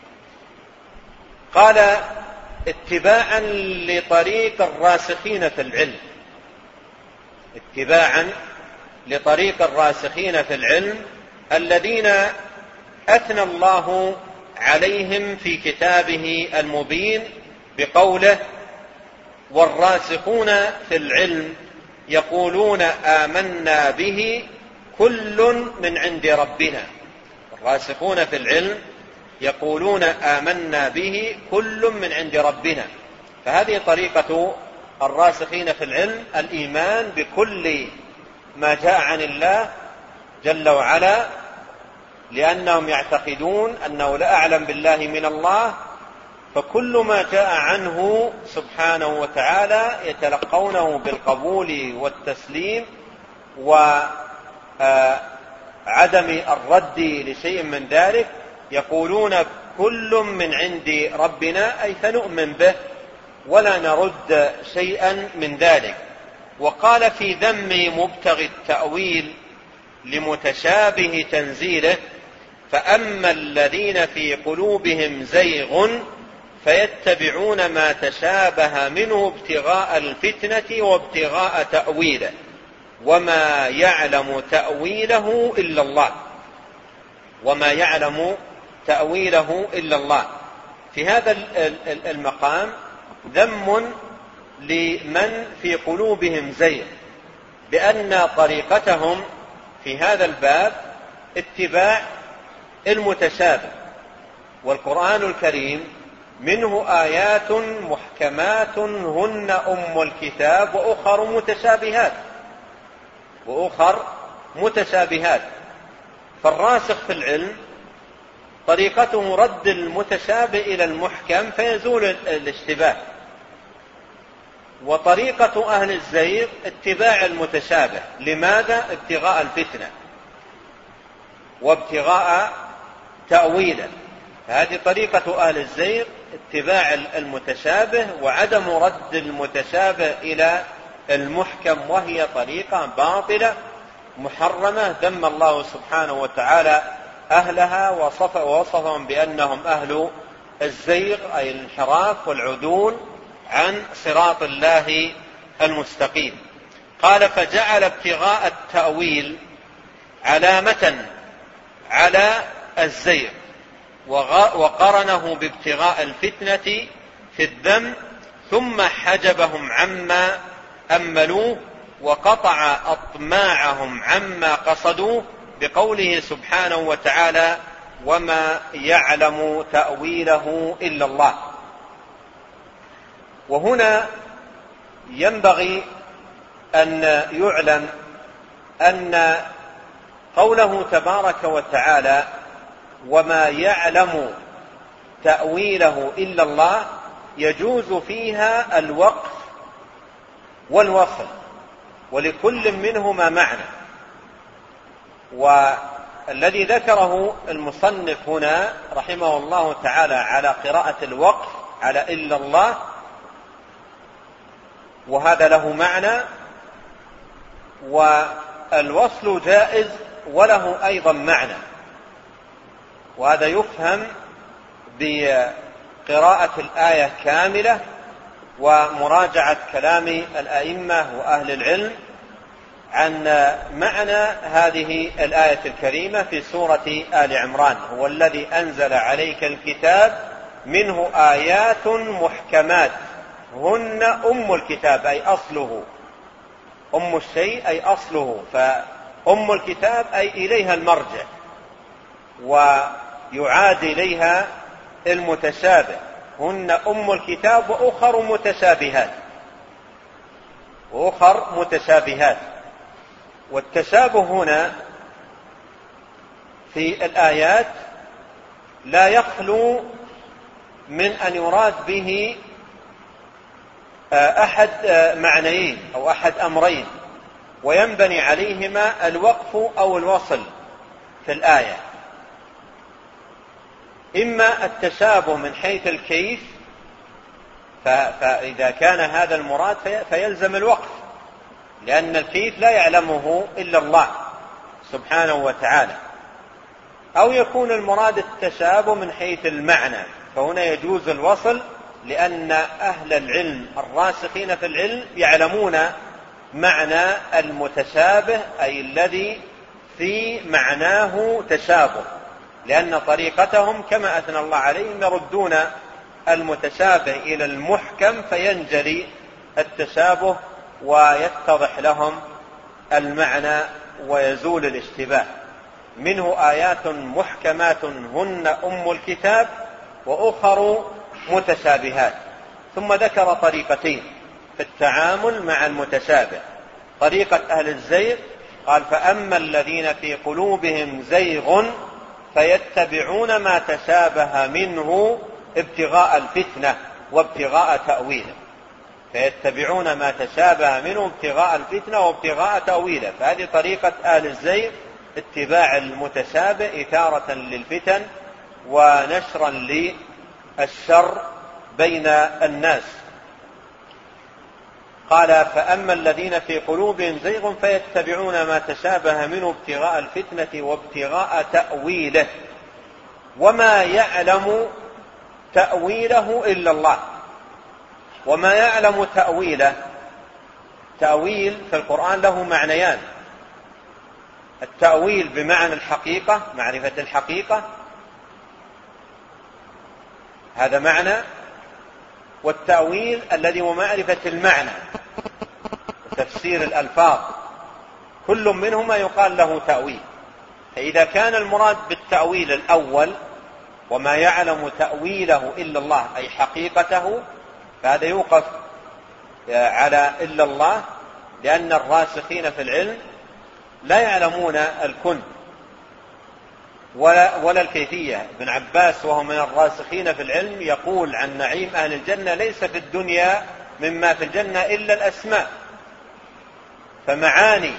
قال اتباعا لطريق الراسخين في العلم، اتباعا لطريق الراسخين في العلم الذين أثنى الله عليهم في كتابه المبين بقوله والراسخون في العلم يقولون آمنا به كل من عند ربنا. الراسخون في العلم يقولون آمنا به كل من عند ربنا. فهذه طريقة الراسخين في العلم، الإيمان بكل ما جاء عن الله جل وعلا، لأنهم يعتقدون أنه لا أعلم بالله من الله، فكل ما جاء عنه سبحانه وتعالى يتلقونه بالقبول والتسليم وعدم الرد لشيء من ذلك، يقولون كل من عند ربنا، أي فنؤمن به ولا نرد شيئا من ذلك. وقال في ذم مبتغي التأويل لمتشابه تنزيله: فأما الذين في قلوبهم زيغ فيتبعون ما تشابه منه ابتغاء الفتنة وابتغاء تأويله وما يعلم تأويله إلا الله وما يعلم تأويله إلا الله. في هذا المقام ذم لمن في قلوبهم زيغ، بأن طريقتهم في هذا الباب اتباع المتشابه، والقرآن الكريم منه آيات محكمات هن أم الكتاب وأخر متشابهات وأخر متشابهات فالراسخ في العلم طريقته رد المتشابه إلى المحكم فيزول الاشتباه، وطريقة أهل الزيغ اتباع المتشابه. لماذا؟ ابتغاء الفتنة وابتغاء تأويله. هذه طريقة أهل الزيغ، اتباع المتشابه وعدم رد المتشابه إلى المحكم، وهي طريقة باطلة محرمة ذم الله سبحانه وتعالى أهلها وصف ووصفهم بأنهم أهل الزيغ، أي الانحراف والعدول عن صراط الله المستقيم. قال: فجعل ابتغاء التأويل علامة على الزيغ، وقرنه بابتغاء الفتنة في الذم، ثم حجبهم عما أملوه وقطع أطماعهم عما قصدوه بقوله سبحانه وتعالى: وما يعلم تأويله إلا الله. وهنا ينبغي أن يعلم أن قوله تبارك وتعالى وما يعلم تأويله إلا الله يجوز فيها الوقف والوصل، ولكل منهما معنى. والذي ذكره المصنف هنا رحمه الله تعالى على قراءة الوقف على إلا الله، وهذا له معنى، والوصل جائز وله أيضا معنى، وهذا يفهم بقراءة الآية كاملة ومراجعة كلام الأئمة وأهل العلم عن معنى هذه الآية الكريمة في سورة آل عمران: هو الذي أنزل عليك الكتاب منه آيات محكمات هن أم الكتاب، أي أصله، أم الشيء أي أصله، فأم الكتاب أي إليها المرجع، ويعاد إليها المتشابه. هن أم الكتاب وأخر متشابهات وأخر متشابهات والتشابه هنا في الآيات لا يخلو من أن يراد به أحد معنيين أو أحد أمرين، وينبني عليهما الوقف أو الوصل في الآية: إما التشابه من حيث الكيف، فإذا كان هذا المراد فيلزم الوقف، لأن الكيف لا يعلمه إلا الله سبحانه وتعالى، أو يكون المراد التشابه من حيث المعنى، فهنا يجوز الوصل، لأن أهل العلم الراسخين في العلم يعلمون معنى المتشابه، أي الذي في معناه تشابه، لأن طريقتهم كما أثنى الله عليهم يردون المتشابه إلى المحكم فينجلي التشابه ويتضح لهم المعنى ويزول الاشتباه. منه آيات محكمات هن أم الكتاب وأخر متشابهات. ثم ذكر طريقتين في التعامل مع المتشابه: طريقة أهل الزيغ، قال: فأما الذين في قلوبهم زيغ فيتبعون ما تشابه منه ابتغاء الفتنة وابتغاء تأويله. فيتبعون ما تشابه منه ابتغاء الفتنة وابتغاء تأويله، فهذه طريقة أهل الزيغ، اتباع المتشابه إثارة للفتن ونشرا للشر بين الناس. قال: فأما الذين في قلوبهم زيغ فيتبعون ما تشابه منه ابتغاء الفتنة وابتغاء تأويله وما يعلم تأويله إلا الله. وما يعلم تأويله، تأويل في القرآن له معنيان: التأويل بمعنى الحقيقة، معرفة الحقيقة، هذا معنى، والتأويل الذي هو معرفة المعنى وتفسير الألفاظ، كل منهما يقال له تأويل. فإذا كان المراد بالتأويل الأول وما يعلم تأويله إلا الله أي حقيقته، فهذا يوقف على إلا الله، لأن الراسخين في العلم لا يعلمون الكن ولا, ولا الكيفية. ابن عباس وهو من الراسخين في العلم يقول عن نعيم أهل الجنة: ليس في الدنيا مما في الجنة إلا الأسماء. فمعاني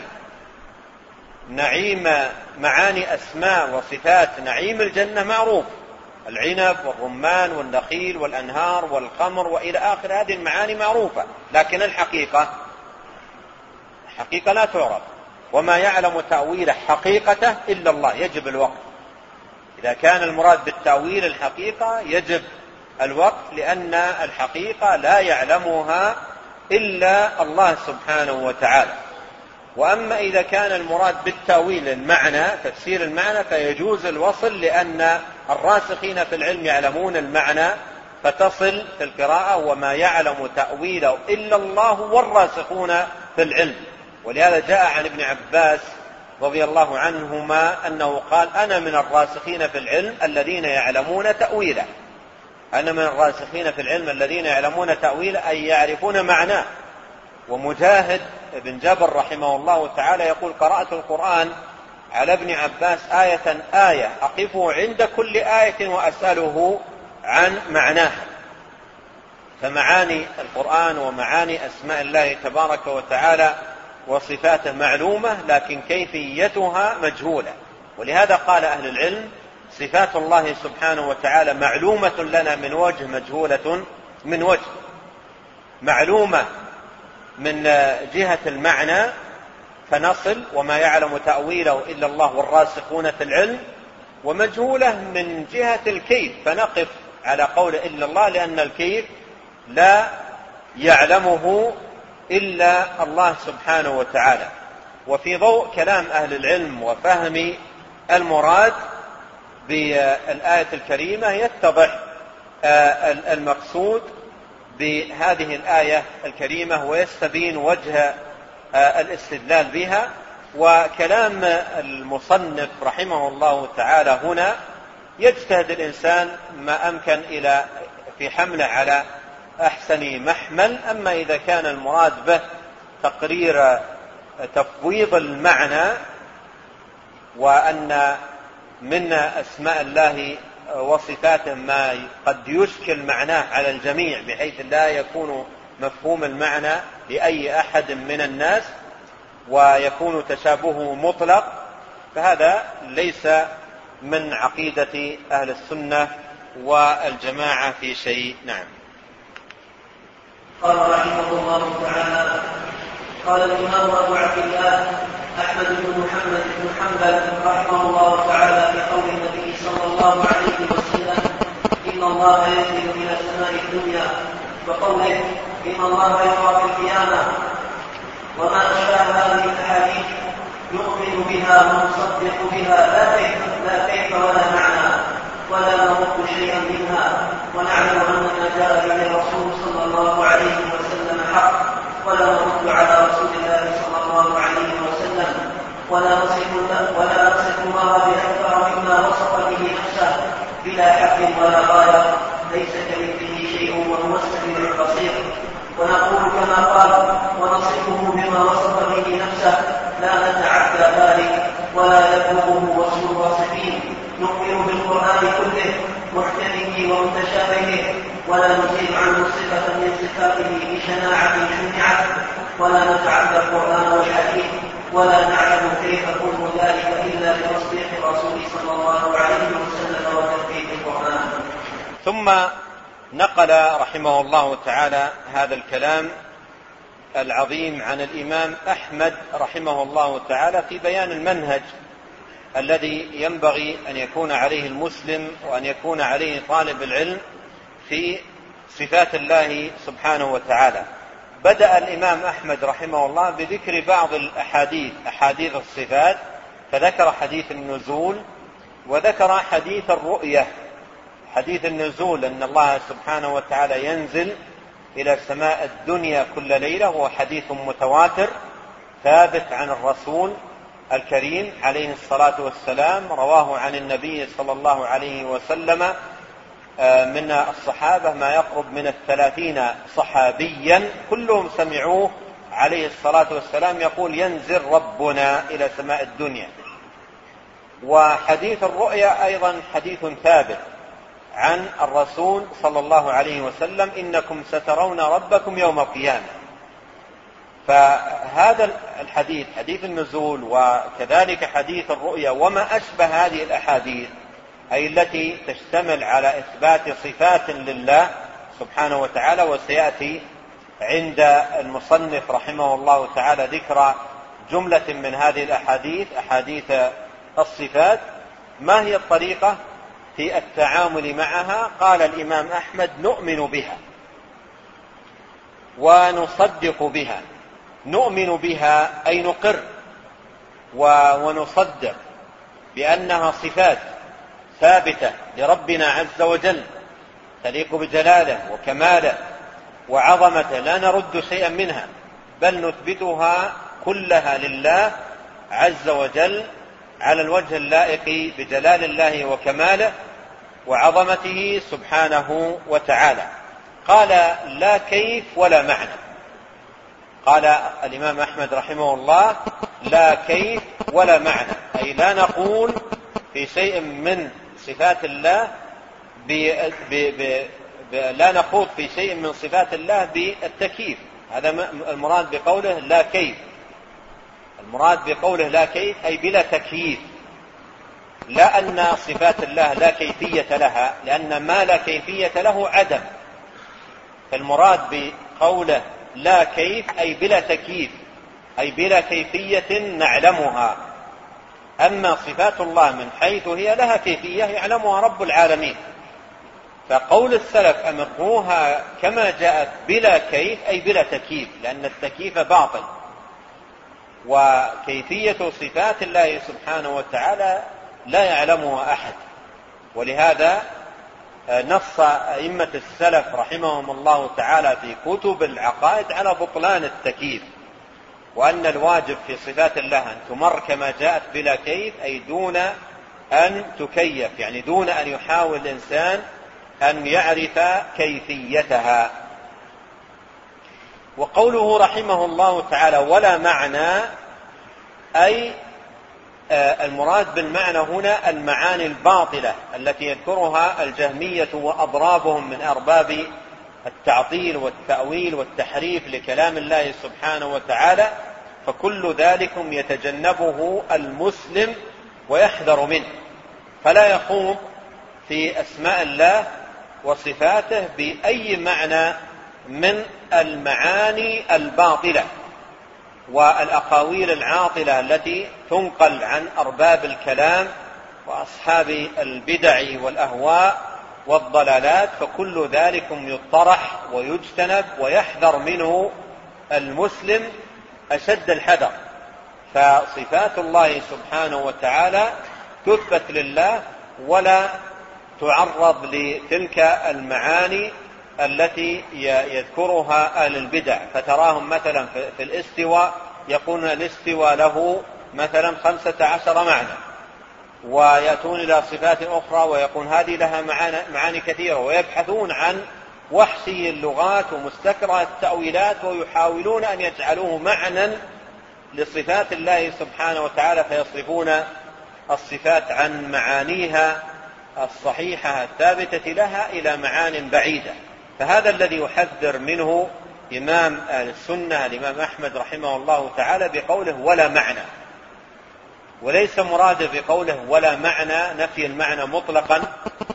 نعيم، معاني أسماء وصفات نعيم الجنة معروف: العنب والرمان والنخيل والأنهار والخمر وإلى آخر، هذه المعاني معروفة. لكن الحقيقة الحقيقة لا تعرف. وما يعلم تأويل حقيقته إلا الله، يجب الوقت. إذا كان المراد بالتأويل الحقيقة يجب الوقت، لأن الحقيقة لا يعلمها إلا الله سبحانه وتعالى. وأما إذا كان المراد بالتأويل المعنى، تفسير المعنى، فيجوز الوصل، لأن الراسخين في العلم يعلمون المعنى، فتصل في القراءة: وما يعلم تأويله إلا الله والراسخون في العلم. ولهذا جاء عن ابن عباس رضي الله عنهما أنه قال: أنا من الراسخين في العلم الذين يعلمون تأويله. أنا من الراسخين في العلم الذين يعلمون تأويله أي يعرفون معناه. ومجاهد بن جبر رحمه الله تعالى يقول: قرأت القرآن على ابن عباس آية آية أقفه عند كل آية وأسأله عن معناها. فمعاني القرآن ومعاني أسماء الله تبارك وتعالى وصفاته معلومة، لكن كيفيتها مجهولة. ولهذا قال أهل العلم: صفات الله سبحانه وتعالى معلومة لنا من وجه، مجهولة من وجه. معلومة من جهة المعنى فنصل: وما يعلم تأويله إلا الله والراسخون في العلم. ومجهولة من جهة الكيف، فنقف على قول إلا الله، لأن الكيف لا يعلمه إلا الله سبحانه وتعالى. وفي ضوء كلام أهل العلم وفهم المراد بالآية الكريمة يتضح المقصود بهذه الآية الكريمة ويستبين وجه الاستدلال بها. وكلام المصنف رحمه الله تعالى هنا يجتهد الإنسان ما أمكن إلى في حمله على أحسن محمل. أما إذا كان المراد به تقرير تفويض المعنى، وأن من أسماء الله وصفاته ما قد يشكل معناه على الجميع بحيث لا يكون مفهوم المعنى لأي أحد من الناس ويكون تشابهه مطلق، فهذا ليس من عقيدة أهل السنة والجماعة في شيء. نعم. قال رحمه الله تعالى: قال الإمام أبو عبد الله أحمد بن محمد بن حنبل رحمه الله تعالى في قول النبي صلى الله عليه وسلم: إن الله ينزل إلى السماء الدنيا، وقوله: إن الله يرى في القيامة، وما أشبه هذه الأحاديث نؤمن بها ونصدق بها لا كيف لا كيف ولا معنى، ولا نرد شيئا منها، ونعلم أن ما جاء به الرسول صلى الله عليه وسلم حق، ولا نرد على رسول الله صلى الله عليه وسلم، ولا نصف ولا نصف الله بأكثر مما وصف به نفسه بلا حق ولا غاية، ليس كمثله شيء وهو السميع البصير. ونقول كما قال: ونصفه بما وصف به نفسه، لا نتعدى ذلك ولا يبلغه وصف الواصفين. نؤمن بالقرآن كله محكمه ومتشابهه، ولا نزيل عنه صفة من صفاته بشناعة شنعت، ولا نتعدى القرآن والحديث، ولا نعلم كيف كل ذلك إلا بتصديق الرسول صلى الله عليه وسلم وتكذيبه. ثم نقل رحمه الله تعالى هذا الكلام العظيم عن الإمام أحمد رحمه الله تعالى في بيان المنهج الذي ينبغي أن يكون عليه المسلم وأن يكون عليه طالب العلم في صفات الله سبحانه وتعالى. بدأ الإمام أحمد رحمه الله بذكر بعض الأحاديث أحاديث الصفات، فذكر حديث النزول وذكر حديث الرؤية. حديث النزول أن الله سبحانه وتعالى ينزل إلى السماء الدنيا كل ليلة، وهو حديث متواتر ثابت عن الرسول الكريم عليه الصلاة والسلام، رواه عن النبي صلى الله عليه وسلم من الصحابة ما يقرب من الثلاثين صحابيا كلهم سمعوه عليه الصلاة والسلام يقول ينزل ربنا إلى سماء الدنيا. وحديث الرؤيا أيضا حديث ثابت عن الرسول صلى الله عليه وسلم إنكم سترون ربكم يوم القيامة. فهذا الحديث حديث النزول وكذلك حديث الرؤيا وما أشبه هذه الأحاديث أي التي تشتمل على إثبات صفات لله سبحانه وتعالى، وسيأتي عند المصنف رحمه الله تعالى ذكر جملة من هذه الأحاديث أحاديث الصفات. ما هي الطريقة في التعامل معها؟ قال الإمام أحمد نؤمن بها ونصدق بها. نؤمن بها أي نقر ونصدق بأنها صفات ثابتة لربنا عز وجل تليق بجلاله وكماله وعظمته، لا نرد شيئا منها بل نثبتها كلها لله عز وجل على الوجه اللائق بجلال الله وكماله وعظمته سبحانه وتعالى. قال لا كيف ولا معنى. قال الإمام أحمد رحمه الله لا كيف ولا معنى، أي لا نقول في شيء من صفات الله ب... ب... ب... ب... لا نخوض في شيء من صفات الله بالتكييف. هذا المراد بقوله لا كيف. المراد بقوله لا كيف أي بلا تكييف، لا أن صفات الله لا كيفية لها، لأن ما لا كيفية له عدم. فالمراد بقوله لا كيف أي بلا تكييف، أي بلا كيفية نعلمها. أما صفات الله من حيث هي لها كيفية يعلمها رب العالمين. فقول السلف أمروها كما جاءت بلا كيف أي بلا تكييف، لأن التكييف باطل، وكيفية صفات الله سبحانه وتعالى لا يعلمها أحد. ولهذا نص أئمة السلف رحمهم الله تعالى في كتب العقائد على بطلان التكييف، وأن الواجب في صفات الله أن تمر كما جاءت بلا كيف، أي دون أن تكيف، يعني دون أن يحاول الإنسان أن يعرف كيفيتها. وقوله رحمه الله تعالى ولا معنى، أي المراد بالمعنى هنا المعاني الباطلة التي يذكرها الجهمية وأضرابهم من أرباب التعطيل والتأويل والتحريف لكلام الله سبحانه وتعالى، فكل ذلك يتجنبه المسلم ويحذر منه، فلا يخوض في أسماء الله وصفاته بأي معنى من المعاني الباطلة والأقاويل العاطلة التي تنقل عن أرباب الكلام وأصحاب البدع والأهواء والضلالات. فكل ذلك يطرح ويجتنب ويحذر منه المسلم أشد الحذر. فصفات الله سبحانه وتعالى تثبت لله ولا تعرض لتلك المعاني التي يذكرها أهل البدع. فتراهم مثلا في الاستواء يقولون الاستواء له مثلا خمسة عشر معنى، ويأتون إلى صفات أخرى ويقول هذه لها معاني كثيرة، ويبحثون عن وحشي اللغات ومستكره التأويلات ويحاولون أن يجعلوه معنى لصفات الله سبحانه وتعالى، فيصرفون الصفات عن معانيها الصحيحة الثابتة لها إلى معان بعيدة. فهذا الذي يحذر منه إمام أهل السنة الإمام أحمد رحمه الله تعالى بقوله ولا معنى، وليس مراده بقوله ولا معنى نفي المعنى مطلقا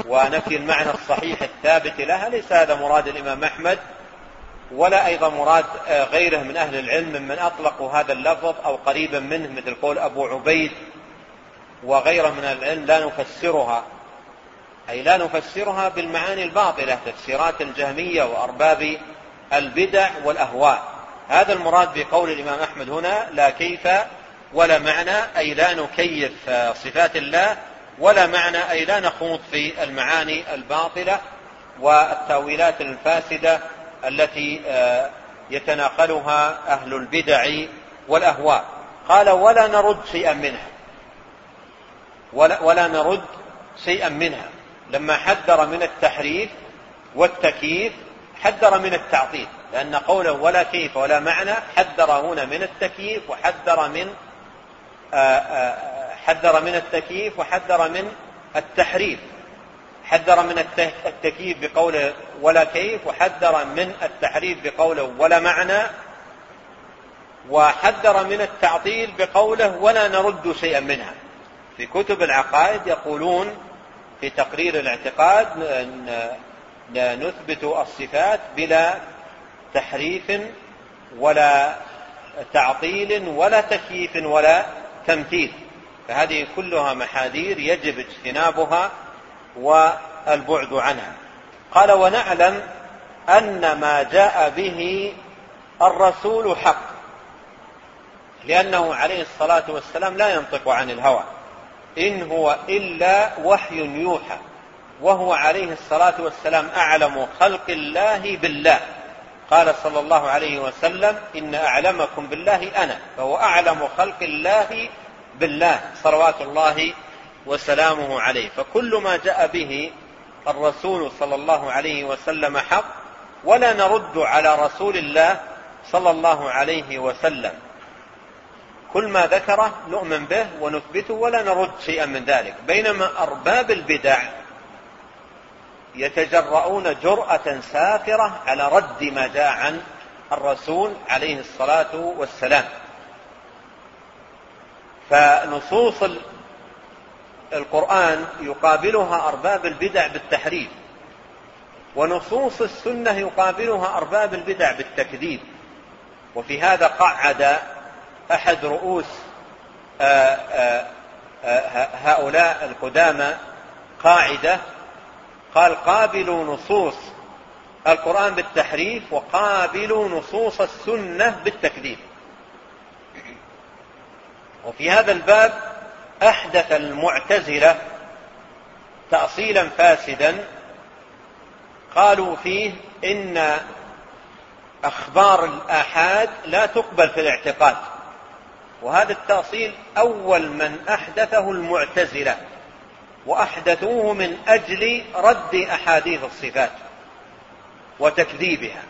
ونفي المعنى الصحيح الثابت لها، ليس هذا مراد الإمام أحمد ولا أيضا مراد غيره من أهل العلم ممن أطلقوا هذا اللفظ أو قريبا منه، مثل قول أبو عبيد وغيره من العلم: لا نفسرها، أي لا نفسرها بالمعاني الباطلة، تفسيرات الجهمية وأرباب البدع والأهواء. هذا المراد بقول الإمام أحمد هنا: لا كيف ولا معنى، أي لا نكيف صفات الله، ولا معنى أي لا نخوض في المعاني الباطلة والتأويلات الفاسدة التي يتناقلها أهل البدع والأهواء. قال: ولا نرد شيئا منها، ولا, ولا نرد شيئا منها. لما حذر من التحريف والتكييف حذر من التعطيل، لأن قوله ولا كيف ولا معنى حذر هنا من التكييف وحذر من آآ آآ حذر من التكييف وحذر من التحريف. حذر من التكييف بقوله ولا كيف، وحذر من التحريف بقوله ولا معنى، وحذر من التعطيل بقوله ولا نرد شيئا منها. في كتب العقائد يقولون في تقرير الاعتقاد: نثبت الصفات بلا تحريف ولا تعطيل ولا تكييف ولا تمثيل. فهذه كلها محاذير يجب اجتنابها والبعد عنها. قال: ونعلم أن ما جاء به الرسول حق، لأنه عليه الصلاة والسلام لا ينطق عن الهوى، إن هو إلا وحي يوحى، وهو عليه الصلاة والسلام أعلم خلق الله بالله. قال صلى الله عليه وسلم: إن أعلمكم بالله أنا، فهو أعلم خلق الله بالله صلوات الله وسلامه عليه. فكل ما جاء به الرسول صلى الله عليه وسلم حق، ولا نرد على رسول الله صلى الله عليه وسلم. كل ما ذكره نؤمن به ونثبته ولا نرد شيئا من ذلك. بينما أرباب البدع يتجرؤون جرأة سافرة على رد ما جاء عن الرسول عليه الصلاة والسلام. فنصوص القرآن يقابلها أرباب البدع بالتحريف، ونصوص السنة يقابلها أرباب البدع بالتكذيب. وفي هذا قعد أحد رؤوس آآ آآ هؤلاء القدامى قاعدة، قال: قابلوا نصوص القرآن بالتحريف وقابلوا نصوص السنة بالتكذيب. وفي هذا الباب أحدث المعتزلة تأصيلا فاسدا، قالوا فيه إن أخبار الآحاد لا تقبل في الاعتقاد. وهذا التأصيل أول من أحدثه المعتزلة، وأحدثوه من أجل رد أحاديث الصفات وتكذيبها.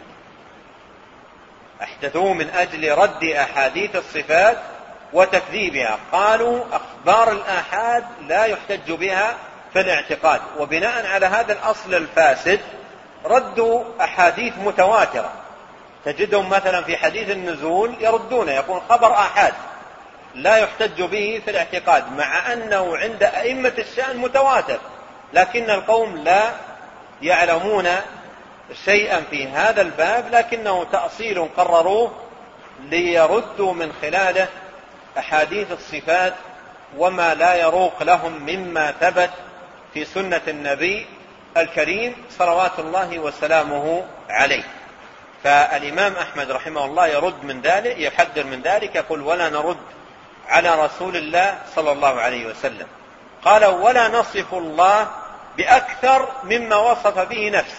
أحدثوه من أجل رد أحاديث الصفات وتكذيبها. قالوا أخبار الآحاد لا يحتج بها في الاعتقاد، وبناء على هذا الأصل الفاسد ردوا أحاديث متواترة. تجدهم مثلا في حديث النزول يردون، يقول خبر آحاد لا يحتج به في الاعتقاد، مع أنه عند أئمة الشأن متواتر، لكن القوم لا يعلمون شيئا في هذا الباب، لكنه تأصيل قرروه ليردوا من خلاله أحاديث الصفات وما لا يروق لهم مما ثبت في سنة النبي الكريم صلوات الله وسلامه عليه. فالإمام أحمد رحمه الله يرد من ذلك، يحذر من ذلك، يقول: ولا نرد على رسول الله صلى الله عليه وسلم. قال: ولا نصف الله بأكثر مما وصف به نفسه.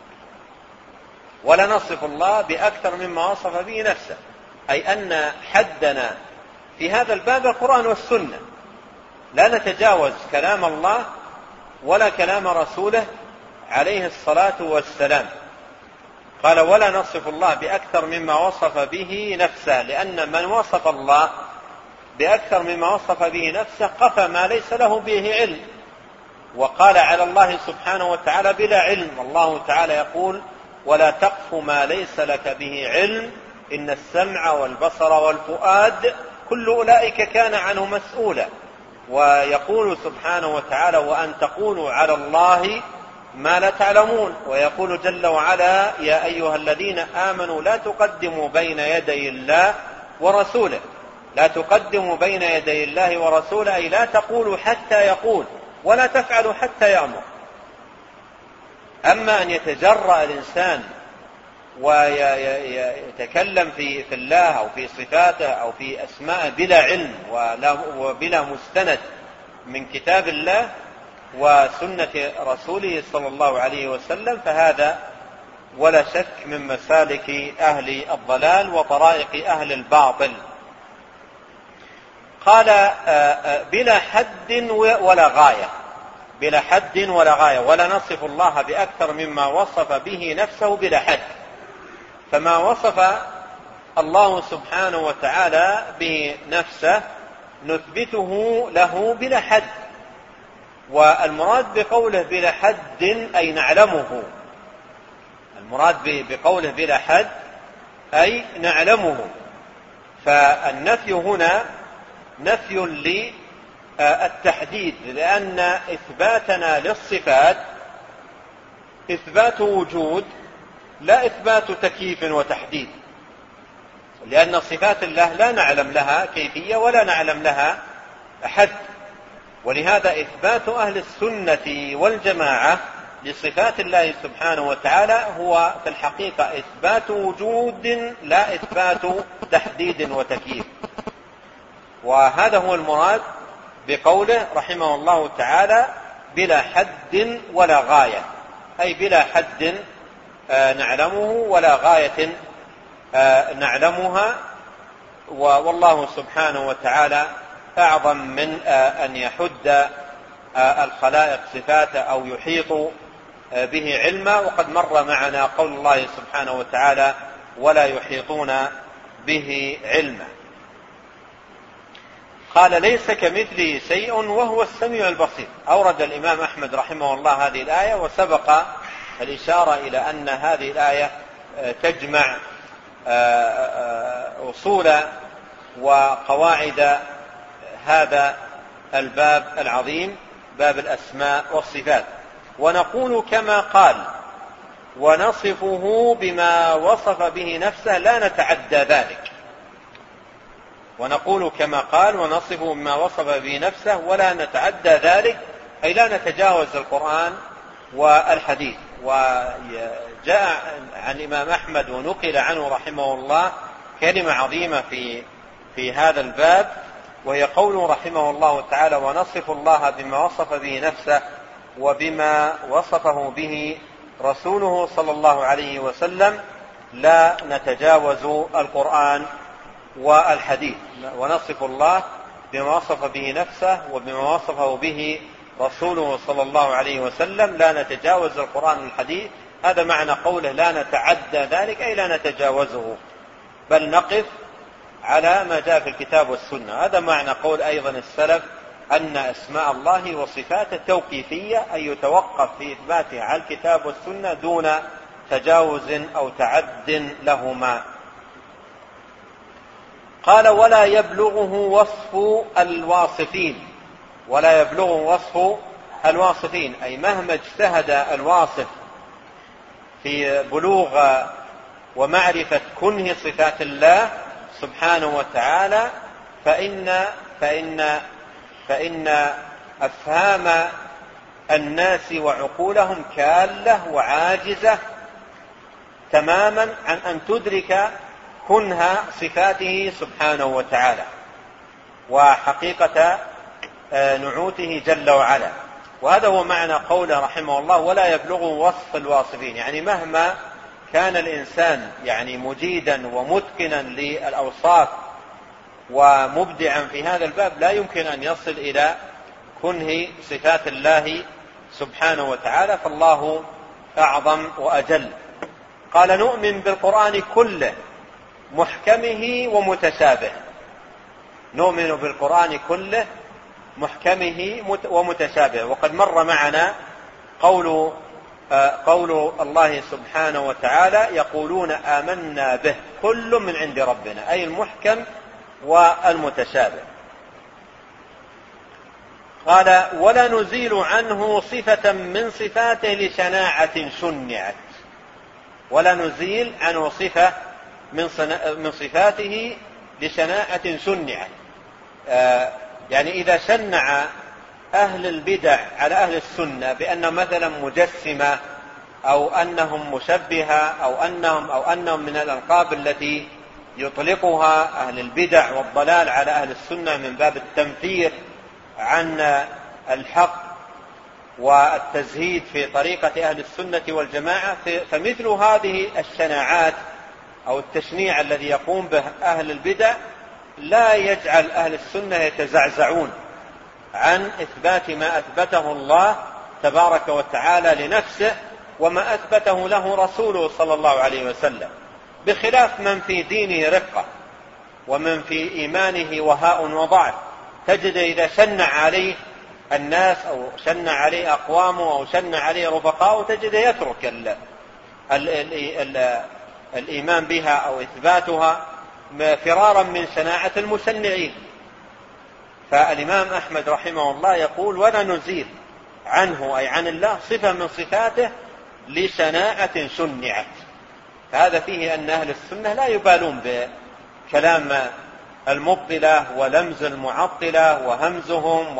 ولا نصف الله بأكثر مما وصف به نفسه، أي أن حدنا في هذا الباب القرآن والسنة، لا نتجاوز كلام الله ولا كلام رسوله عليه الصلاة والسلام. قال: ولا نصف الله بأكثر مما وصف به نفسه، لأن من وصف الله بأكثر مما وصف به نفسه قفى ما ليس له به علم، وقال على الله سبحانه وتعالى بلا علم. الله تعالى يقول: ولا تقف ما ليس لك به علم إن السمع والبصر والفؤاد كل أولئك كان عنه مسؤولا. ويقول سبحانه وتعالى وأن تقولوا على الله ما لا تعلمون، ويقول جل وعلا يا أيها الذين آمنوا لا تقدموا بين يدي الله ورسوله، لا تقدموا بين يدي الله ورسوله، أي لا تقولوا حتى يقول، ولا تفعلوا حتى يأمر. أما أن يتجرأ الإنسان ويتكلم في في الله أو في صفاته أو في أسماءه بلا علم وبلا مستند من كتاب الله وسنة رسوله صلى الله عليه وسلم، فهذا ولا شك من مسالك أهل الضلال وطرائق أهل الباطل. قال بلا حد ولا غاية، بلا حد ولا غاية، ولا نصف الله بأكثر مما وصف به نفسه بلا حد. فما وصف الله سبحانه وتعالى بنفسه نثبته له بلا حد، والمراد بقوله بلا حد أي نعلمه، المراد بقوله بلا حد أي نعلمه. فالنفي هنا نفي للتحديد، لأن إثباتنا للصفات إثبات وجود لا إثبات تكييف وتحديد، لأن صفات الله لا نعلم لها كيفية ولا نعلم لها حد. ولهذا إثبات أهل السنة والجماعة لصفات الله سبحانه وتعالى هو في الحقيقة إثبات وجود لا إثبات تحديد وتكييف. وهذا هو المراد بقوله رحمه الله تعالى بلا حد ولا غاية، أي بلا حد نعلمه ولا غاية نعلمها. والله سبحانه وتعالى أعظم من أن يحد الخلائق صفاته أو يحيط به علما، وقد مر معنا قول الله سبحانه وتعالى ولا يحيطون به علما. قال ليس كمثله شيء وهو السميع البصير. أورد الإمام أحمد رحمه الله هذه الآية، وسبق الإشارة إلى أن هذه الآية تجمع أصول وقواعد هذا الباب العظيم، باب الأسماء والصفات. ونقول كما قال ونصفه بما وصف به نفسه لا نتعدى ذلك. ونقول كما قال ونصفه بما وصف به نفسه ولا نتعدى ذلك، أي لا نتجاوز القرآن والحديث. وجاء عن الإمام أحمد ونقل عنه رحمه الله كلمة عظيمة في في هذا الباب، وهي قوله رحمه الله تعالى ونصف الله بما وصف به نفسه وبما وصفه به رسوله صلى الله عليه وسلم لا نتجاوز القرآن والحديث. ونصف الله بما وصف به نفسه وبما وصفه به رسوله صلى الله عليه وسلم لا نتجاوز القرآن والحديث. هذا معنى قوله لا نتعدى ذلك، أي لا نتجاوزه، بل نقف على ما جاء في الكتاب والسنة. هذا معنى قول أيضا السلف أن أسماء الله وصفاته توقيفية، أي يتوقف في إثباتها على الكتاب والسنة دون تجاوز أو تعد لهما. قال ولا يبلغه وصف الواصفين، ولا يبلغه وصف الواصفين، أي مهما اجتهد الواصف في بلوغ ومعرفة كنه صفات الله سبحانه وتعالى فإن فإن فإن أفهام الناس وعقولهم كالة وعاجزة تماما عن أن تدرك كنه صفاته سبحانه وتعالى وحقيقة نعوته جل وعلا. وهذا هو معنى قوله رحمه الله ولا يبلغ وصف الواصفين، يعني مهما كان الإنسان يعني مجيدا ومتقنا للأوصاف ومبدعا في هذا الباب لا يمكن أن يصل إلى كنه صفات الله سبحانه وتعالى، فالله أعظم وأجل. قال نؤمن بالقرآن كله محكمه ومتشابه، نؤمن بالقرآن كله محكمه ومتشابه. وقد مر معنا قول قول الله سبحانه وتعالى يقولون آمنا به كل من عند ربنا، أي المحكم والمتشابه. قال ولا نزيل عنه صفة من صفاته لشناعة شنعت. ولا نزيل عنه صفة من صفاته لشناعة شنعت، آه يعني إذا شنع أهل البدع على أهل السنة بأنهم مثلا مجسمة أو أنهم مشبهة أو أنهم, أو أنهم من الألقاب التي يطلقها أهل البدع والضلال على أهل السنة من باب التنفير عن الحق والتزهيد في طريقة أهل السنة والجماعة، فمثل هذه الشناعات أو التشنيع الذي يقوم به أهل البدع لا يجعل أهل السنة يتزعزعون عن إثبات ما أثبته الله تبارك وتعالى لنفسه وما أثبته له رسوله صلى الله عليه وسلم، بخلاف من في دينه رقة ومن في إيمانه وهاء وضعف، تجد إذا شنع عليه الناس أو شنع عليه أقوامه أو شنع عليه رفقاءه تجد يترك ال ال ال ال الإيمان بها أو إثباتها فرارا من شناعة المشنعين. فالإمام أحمد رحمه الله يقول ولا نزيل عنه أي عن الله صفة من صفاته لشناعة شنعت. فهذا فيه أن أهل السنة لا يبالون بكلام المبطلة ولمز المعطلة وهمزهم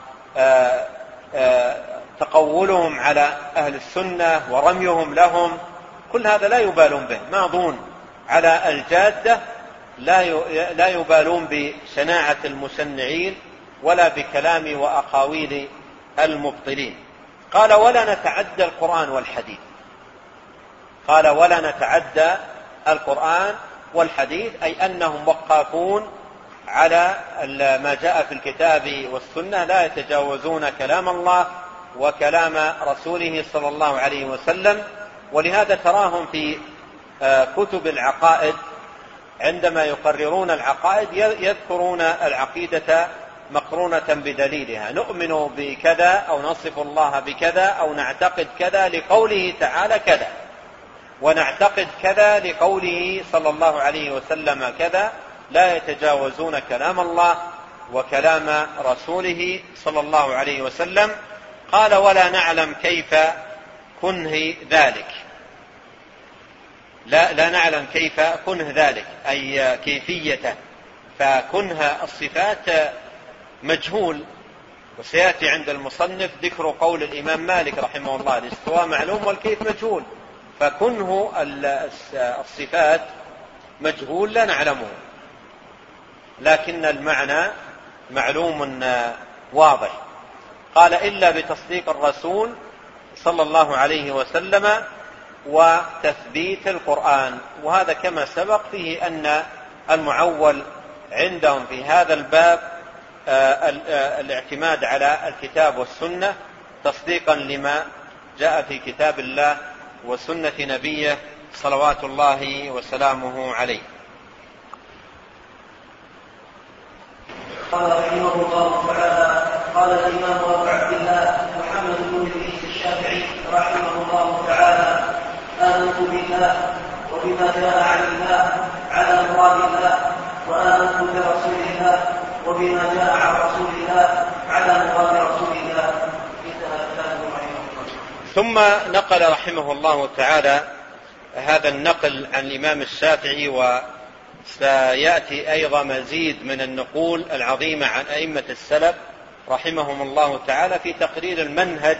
وتقولهم على أهل السنة ورميهم لهم، كل هذا لا يبالون به، ماضون على الجادة، لا يبالون بشناعة المشنعين ولا بكلام وأقاويل المبطلين. قال ولا نتعدى القرآن والحديث. قال ولا نتعدى القرآن والحديث أي أنهم وقافون على ما جاء في الكتاب والسنة، لا يتجاوزون كلام الله وكلام رسوله صلى الله عليه وسلم. ولهذا تراهم في كتب العقائد عندما يقررون العقائد يذكرون العقيدة مقرونة بدليلها، نؤمن بكذا أو نصف الله بكذا أو نعتقد كذا لقوله تعالى كذا، ونعتقد كذا لقوله صلى الله عليه وسلم كذا، لا يتجاوزون كلام الله وكلام رسوله صلى الله عليه وسلم. قال ولا نعلم كيف كنه ذلك. لا, لا نعلم كيف كنه ذلك أي كيفيته، فكنه الصفات مجهول، وسيأتي عند المصنف ذكر قول الإمام مالك رحمه الله الاستواء معلوم والكيف مجهول، فكنه الصفات مجهول لا نعلمه، لكن المعنى معلوم واضح. قال إلا بتصديق الرسول صلى الله عليه وسلم وتثبيت القرآن. وهذا كما سبق فيه أن المعول عندهم في هذا الباب الاعتماد على الكتاب والسنة تصديقا لما جاء في كتاب الله وسنة نبيه صلوات الله وسلامه عليه. قال رحمه الله تعالى قال الإمام أبو عبد الله محمد بن إدريس الشافعي رحمه الله تعالى آمنت بالله وبما جاء عن الله على مراد الله، وآمنت برسول الله وبما جاء عن رسول الله على مراد رسول الله. ثم نقل رحمه الله تعالى هذا النقل عن الإمام الشافعي، وسيأتي أيضا مزيد من النقول العظيمة عن أئمة السلف رحمهم الله تعالى في تقرير المنهج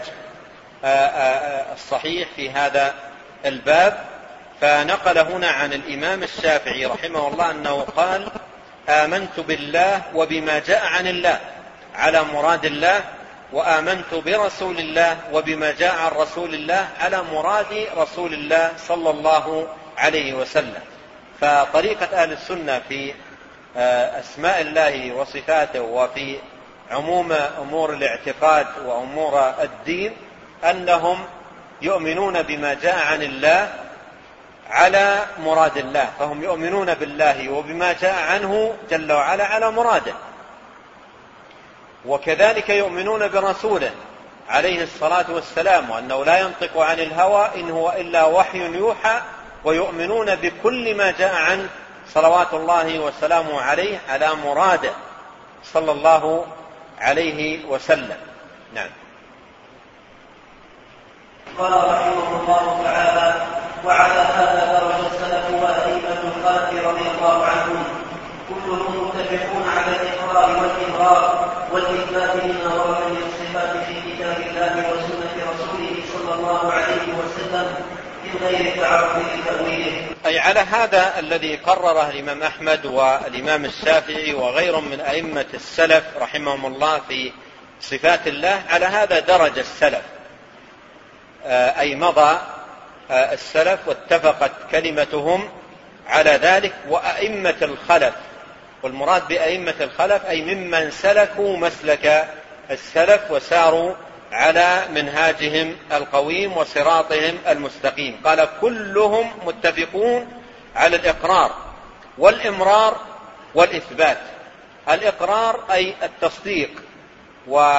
الصحيح في هذا الباب. فنقل هنا عن الإمام الشافعي رحمه الله أنه قال آمنت بالله وبما جاء عن الله على مراد الله، وآمنت برسول الله وبما جاء عن رسول الله على مراد رسول الله صلى الله عليه وسلم. فطريقة أهل السنة في أسماء الله وصفاته وفي عموم أمور الاعتقاد وأمور الدين أنهم يؤمنون بما جاء عن الله على مراد الله، فهم يؤمنون بالله وبما جاء عنه جل وعلا على مراده، وكذلك يؤمنون برسوله عليه الصلاة والسلام وأنه لا ينطق عن الهوى إن هو إلا وحي يوحى، ويؤمنون بكل ما جاء عنه صلوات الله وسلامه عليه على مراده صلى الله عليه وسلم. نعم. قال رحمه الله تعالى: وعلى هذا درج السلف وأئمة الخلف رضي الله عنهم كلهم متفقون على الإقرار والإظهار والإثبات لما ورد من الصفات في كتاب الله وسنة رسوله صلى الله عليه وسلم من غير تعرض لتأويله. أي على هذا الذي قرره الإمام أحمد والإمام الشافعي وغيرهم من أئمة السلف رحمهم الله في صفات الله، على هذا درج السلف، أي مضى السلف واتفقت كلمتهم على ذلك. وأئمة الخلف، والمراد بأئمة الخلف أي ممن سلكوا مسلك السلف وساروا على منهاجهم القويم وصراطهم المستقيم. قال كلهم متفقون على الإقرار والإمرار والإثبات. الإقرار أي التصديق، و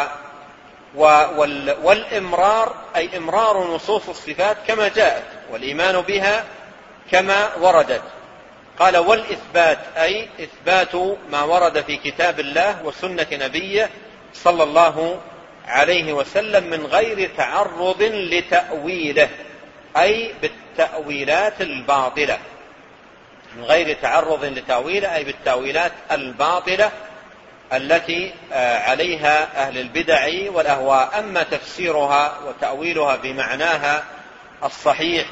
والإمرار أي إمرار نصوص الصفات كما جاءت والإيمان بها كما وردت. قال والإثبات أي إثبات ما ورد في كتاب الله وسنة نبيه صلى الله عليه وسلم من غير تعرض لتأويله، أي بالتأويلات الباطلة، من غير تعرض لتأويله أي بالتأويلات الباطلة التي عليها أهل البدع والأهواء. أما تفسيرها وتأويلها بمعناها الصحيح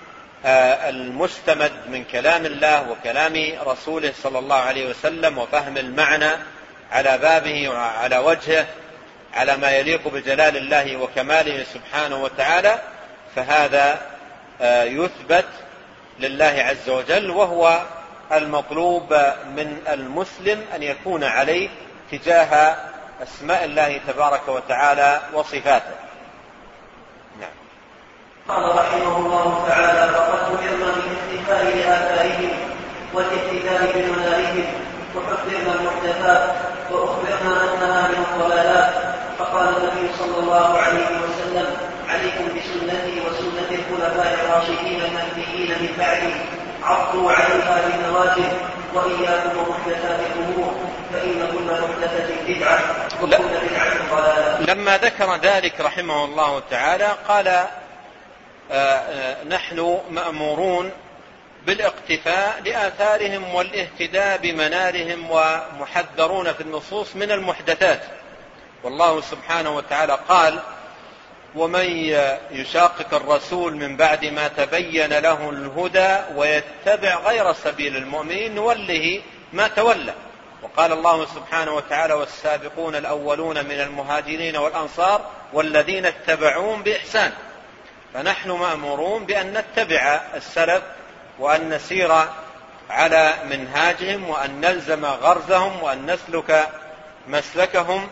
المستمد من كلام الله وكلام رسوله صلى الله عليه وسلم وفهم المعنى على بابه وعلى وجهه على ما يليق بجلال الله وكماله سبحانه وتعالى، فهذا يثبت لله عز وجل، وهو المطلوب من المسلم أن يكون عليه تجاه أسماء الله تبارك وتعالى وصفاته. نعم. قال رحمه الله تعالى: فقد أمرنا بالاحتفاء لآثارهم والاهتداء بمنارهم وحذرنا المحدثات وأخبرنا أنها من الضلالات. فقال النبي صلى الله عليه وسلم: عليكم بسنتي وسنة الخلفاء الراشدين المهديين من بعدي، عضوا عليها بالنواجذ، وإياكم ومحدثات الأمور، فإن كل محدثة بدعة وكل بدعة ضلالة. لما ذكر ذلك رحمه الله تعالى قال: آآ آآ نحن مأمورون بالاقتفاء لآثارهم والاهتداء بمنارهم، ومحذرون في النصوص من المحدثات. والله سبحانه وتعالى قال: ومن يشاقق الرسول من بعد ما تبين له الهدى ويتبع غير سبيل المؤمنين نوله ما تولى. وقال الله سبحانه وتعالى: والسابقون الأولون من المهاجرين والأنصار والذين اتبعوهم بإحسان. فنحن مأمورون بأن نتبع السلف وأن نسير على منهاجهم وأن نلزم غرزهم وأن نسلك مسلكهم.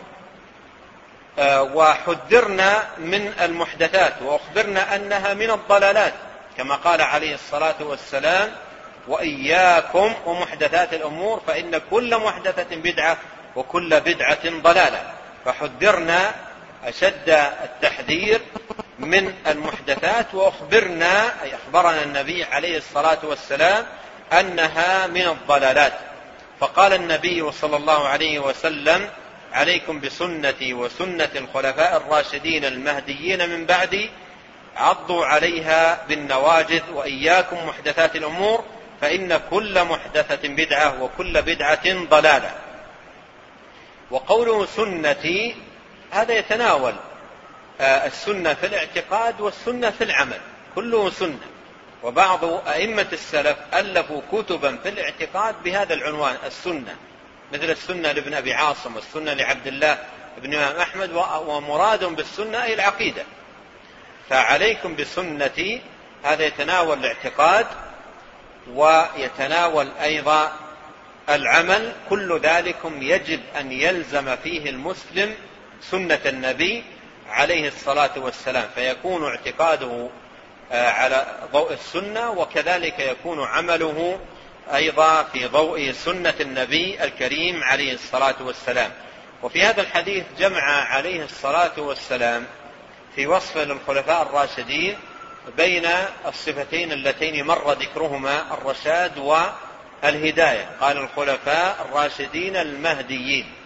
وحذرنا من المحدثات وأخبرنا أنها من الضلالات، كما قال عليه الصلاة والسلام: وإياكم ومحدثات الأمور فإن كل محدثة بدعة وكل بدعة ضلالة. فحذرنا أشد التحذير من المحدثات، وأخبرنا أي أخبرنا النبي عليه الصلاة والسلام أنها من الضلالات. فقال النبي صلى الله عليه وسلم: عليكم بسنتي وسنة الخلفاء الراشدين المهديين من بعدي، عضوا عليها بالنواجذ، وإياكم محدثات الأمور فإن كل محدثة بدعة وكل بدعة ضلالة. وقوله سنتي هذا يتناول السنة في الاعتقاد والسنة في العمل، كله سنة. وبعض أئمة السلف ألفوا كتبا في الاعتقاد بهذا العنوان السنة، مثل السنة لابن أبي عاصم والسنة لعبد الله بن إمام أحمد، ومراد بالسنة أي العقيدة. فعليكم بسنتي هذا يتناول الاعتقاد ويتناول أيضا العمل. كل ذلكم يجب أن يلزم فيه المسلم سنة النبي عليه الصلاة والسلام، فيكون اعتقاده على ضوء السنة، وكذلك يكون عمله أيضا في ضوء سنة النبي الكريم عليه الصلاة والسلام. وفي هذا الحديث جمع عليه الصلاة والسلام في وصف للخلفاء الراشدين بين الصفتين اللتين مر ذكرهما، الرشاد والهداية. قال الخلفاء الراشدين المهديين،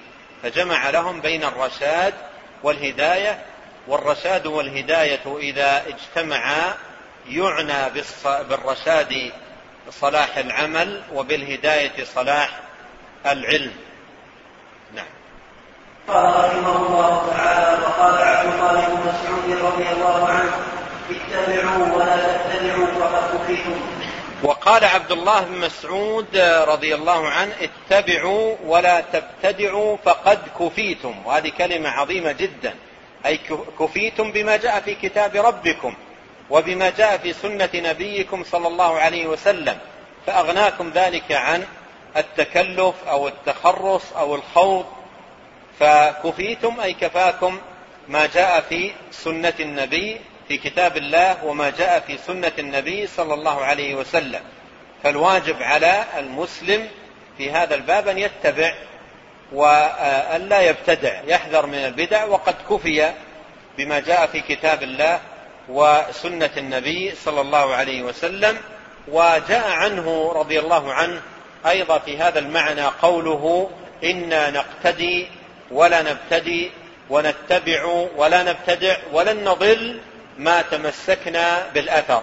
فجمع لهم بين الرشاد والهداية. والرشاد والهداية إذا اجتمعا يعنى بالرشاد صلاح العمل وبالهداية صلاح العلم. نعم. قال رحمه الله تعالى: وقال عبد الله بن مسعود رضي الله عنه: اتبعوا ولا تتبعوا فقد كفيتم. وقال عبد الله بن مسعود رضي الله عنه: اتبعوا ولا تبتدعوا فقد كفيتم. وهذه كلمة عظيمة جدا، أي كفيتم بما جاء في كتاب ربكم وبما جاء في سنة نبيكم صلى الله عليه وسلم، فأغناكم ذلك عن التكلف أو التخرص أو الخوض. فكفيتم أي كفاكم ما جاء في سنة النبي في كتاب الله وما جاء في سنة النبي صلى الله عليه وسلم. فالواجب على المسلم في هذا الباب أن يتبع وأن لا يبتدع، يحذر من البدع، وقد كفي بما جاء في كتاب الله وسنة النبي صلى الله عليه وسلم. وجاء عنه رضي الله عنه أيضا في هذا المعنى قوله: إنا نقتدي ولا نبتدي ونتبع ولا نبتدع ولن نضل ما تمسكنا بالأثر.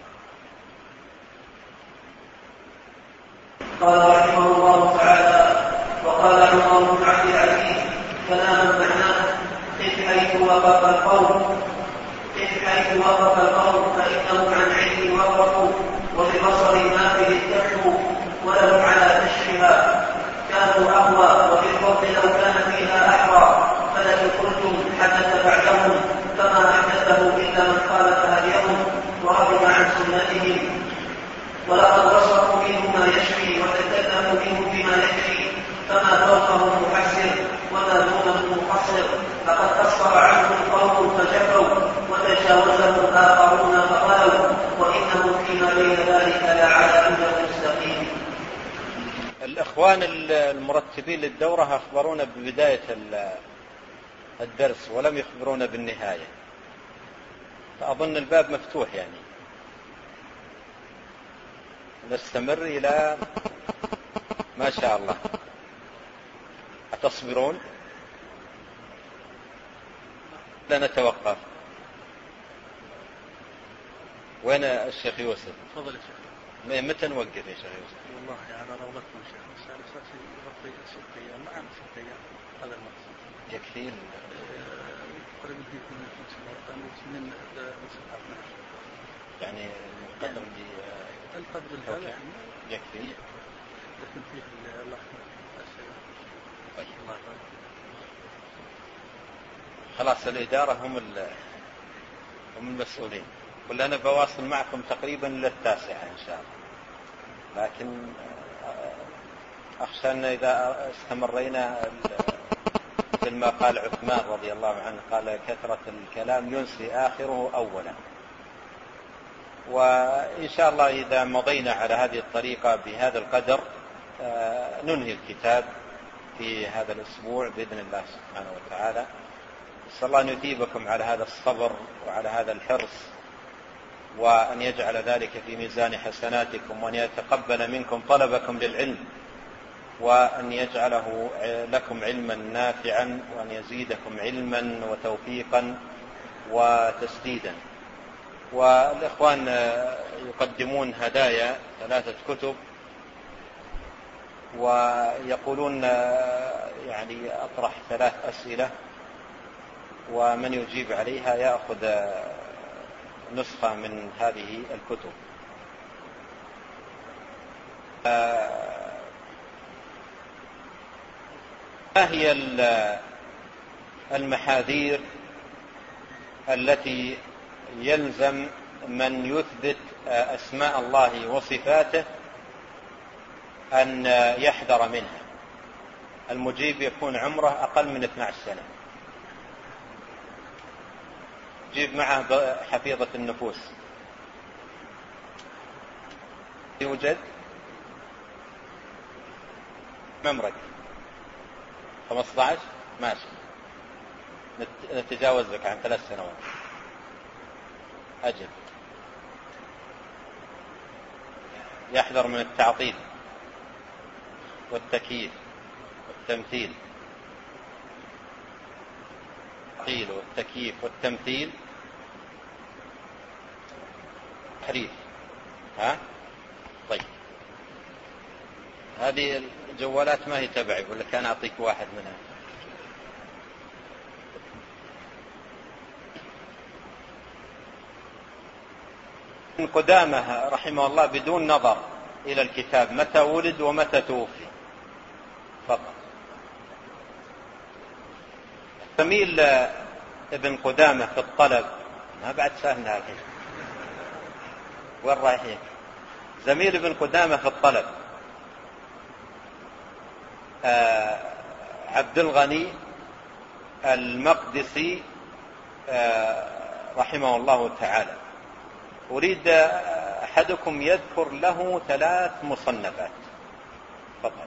قال رحمه الله تعالى: وقال عمر بن عبد العزيز كلاما معناه: قف حيث وقف القوم قف حيث وقف القوم فإنهم عن علم وقفوا وببصر النافذ اتبعوا ولهم على كشفها كانوا أقوى وبالفضل لو كان فيها أحرى فلئن قلتم حدث بعدهم فما أحدثه إلا من خالف هديهم ورغب عن سنتهم. ولقد وصفوا منه ما يشفي وتكلموا منه بما يكفي فما فوقه محسر وما دونه مقصر. لقد قصر عنهم قوم فجفوا وتجاوزهم آخرون فقالوا وإنهم فيما بين ذلك لعلى هدى مستقيم. الإخوان المرتبين للدورة أخبرونا ببداية الدرس ولم يخبرونا بالنهاية، فأظن الباب مفتوح، يعني نستمر إلى ما شاء الله. أتصبرون؟ لا نتوقف. وين الشيخ يوسف؟ تفضل يا شيخ. متى نوقف يا شيخ يوسف؟ والله على رغبتكم يا شيخ، بس على اساس يغطي ست ايام، معنا ست ايام هذا المقصد. يكفي؟ قريب يكون من صفحتنا. يعني القدر اللي القدر هذا يكفي. لكن فيه الله طيب. خلاص الإدارة هم هم المسؤولين. قل أنا بواصل معكم تقريبا للتاسعة إن شاء الله، لكن أخشى أن إذا استمرينا مثل ما قال عثمان رضي الله عنه، قال: كثرة الكلام ينسي آخره أولا. وإن شاء الله إذا مضينا على هذه الطريقة بهذا القدر ننهي الكتاب في هذا الأسبوع بإذن الله سبحانه وتعالى. نسأل الله أن يثيبكم على هذا الصبر وعلى هذا الحرص، وأن يجعل ذلك في ميزان حسناتكم، وأن يتقبل منكم طلبكم للعلم، وأن يجعله لكم علما نافعا، وأن يزيدكم علما وتوفيقا وتسديدا. والإخوان يقدمون هدايا ثلاثة كتب، ويقولون يعني أطرح ثلاث أسئلة، ومن يجيب عليها يأخذ نسخة من هذه الكتب. ما هي المحاذير التي يلزم من يثبت أسماء الله وصفاته أن يحذر منها؟ المجيب يكون عمره أقل من اثنتي عشرة سنة، جيب معه حفيظة النفوس. يوجد عمرك خمسة عشر؟ ماشي، نتجاوز لك عن ثلاث سنوات. أجل. يحذر من التعطيل والتكييف والتمثيل والتعطيل والتكييف والتمثيل تحريف. ها طيب هذه الجوالات ما هي تبعي ولا كان أعطيك واحد منها؟ ابن قدامة رحمه الله بدون نظر إلى الكتاب متى ولد ومتى توفي فقط. زميل ابن قدامة في الطلب ما بعد سهلنا الحين، وين رايحين؟ زميل ابن قدامة في الطلب آه عبد الغني المقدسي آه رحمه الله تعالى، أريد أحدكم يذكر له ثلاث مصنفات فقط.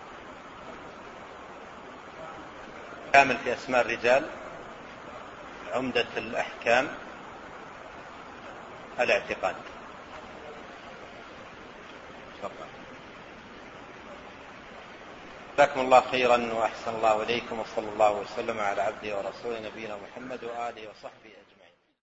كامل في أسماء الرجال، عمدة الأحكام، الاعتقاد فقط. جزاكم الله خيرا وأحسن الله إليكم، وصلى الله وسلم على عبده ورسوله نبينا محمد وآله وصحبه أجمعين.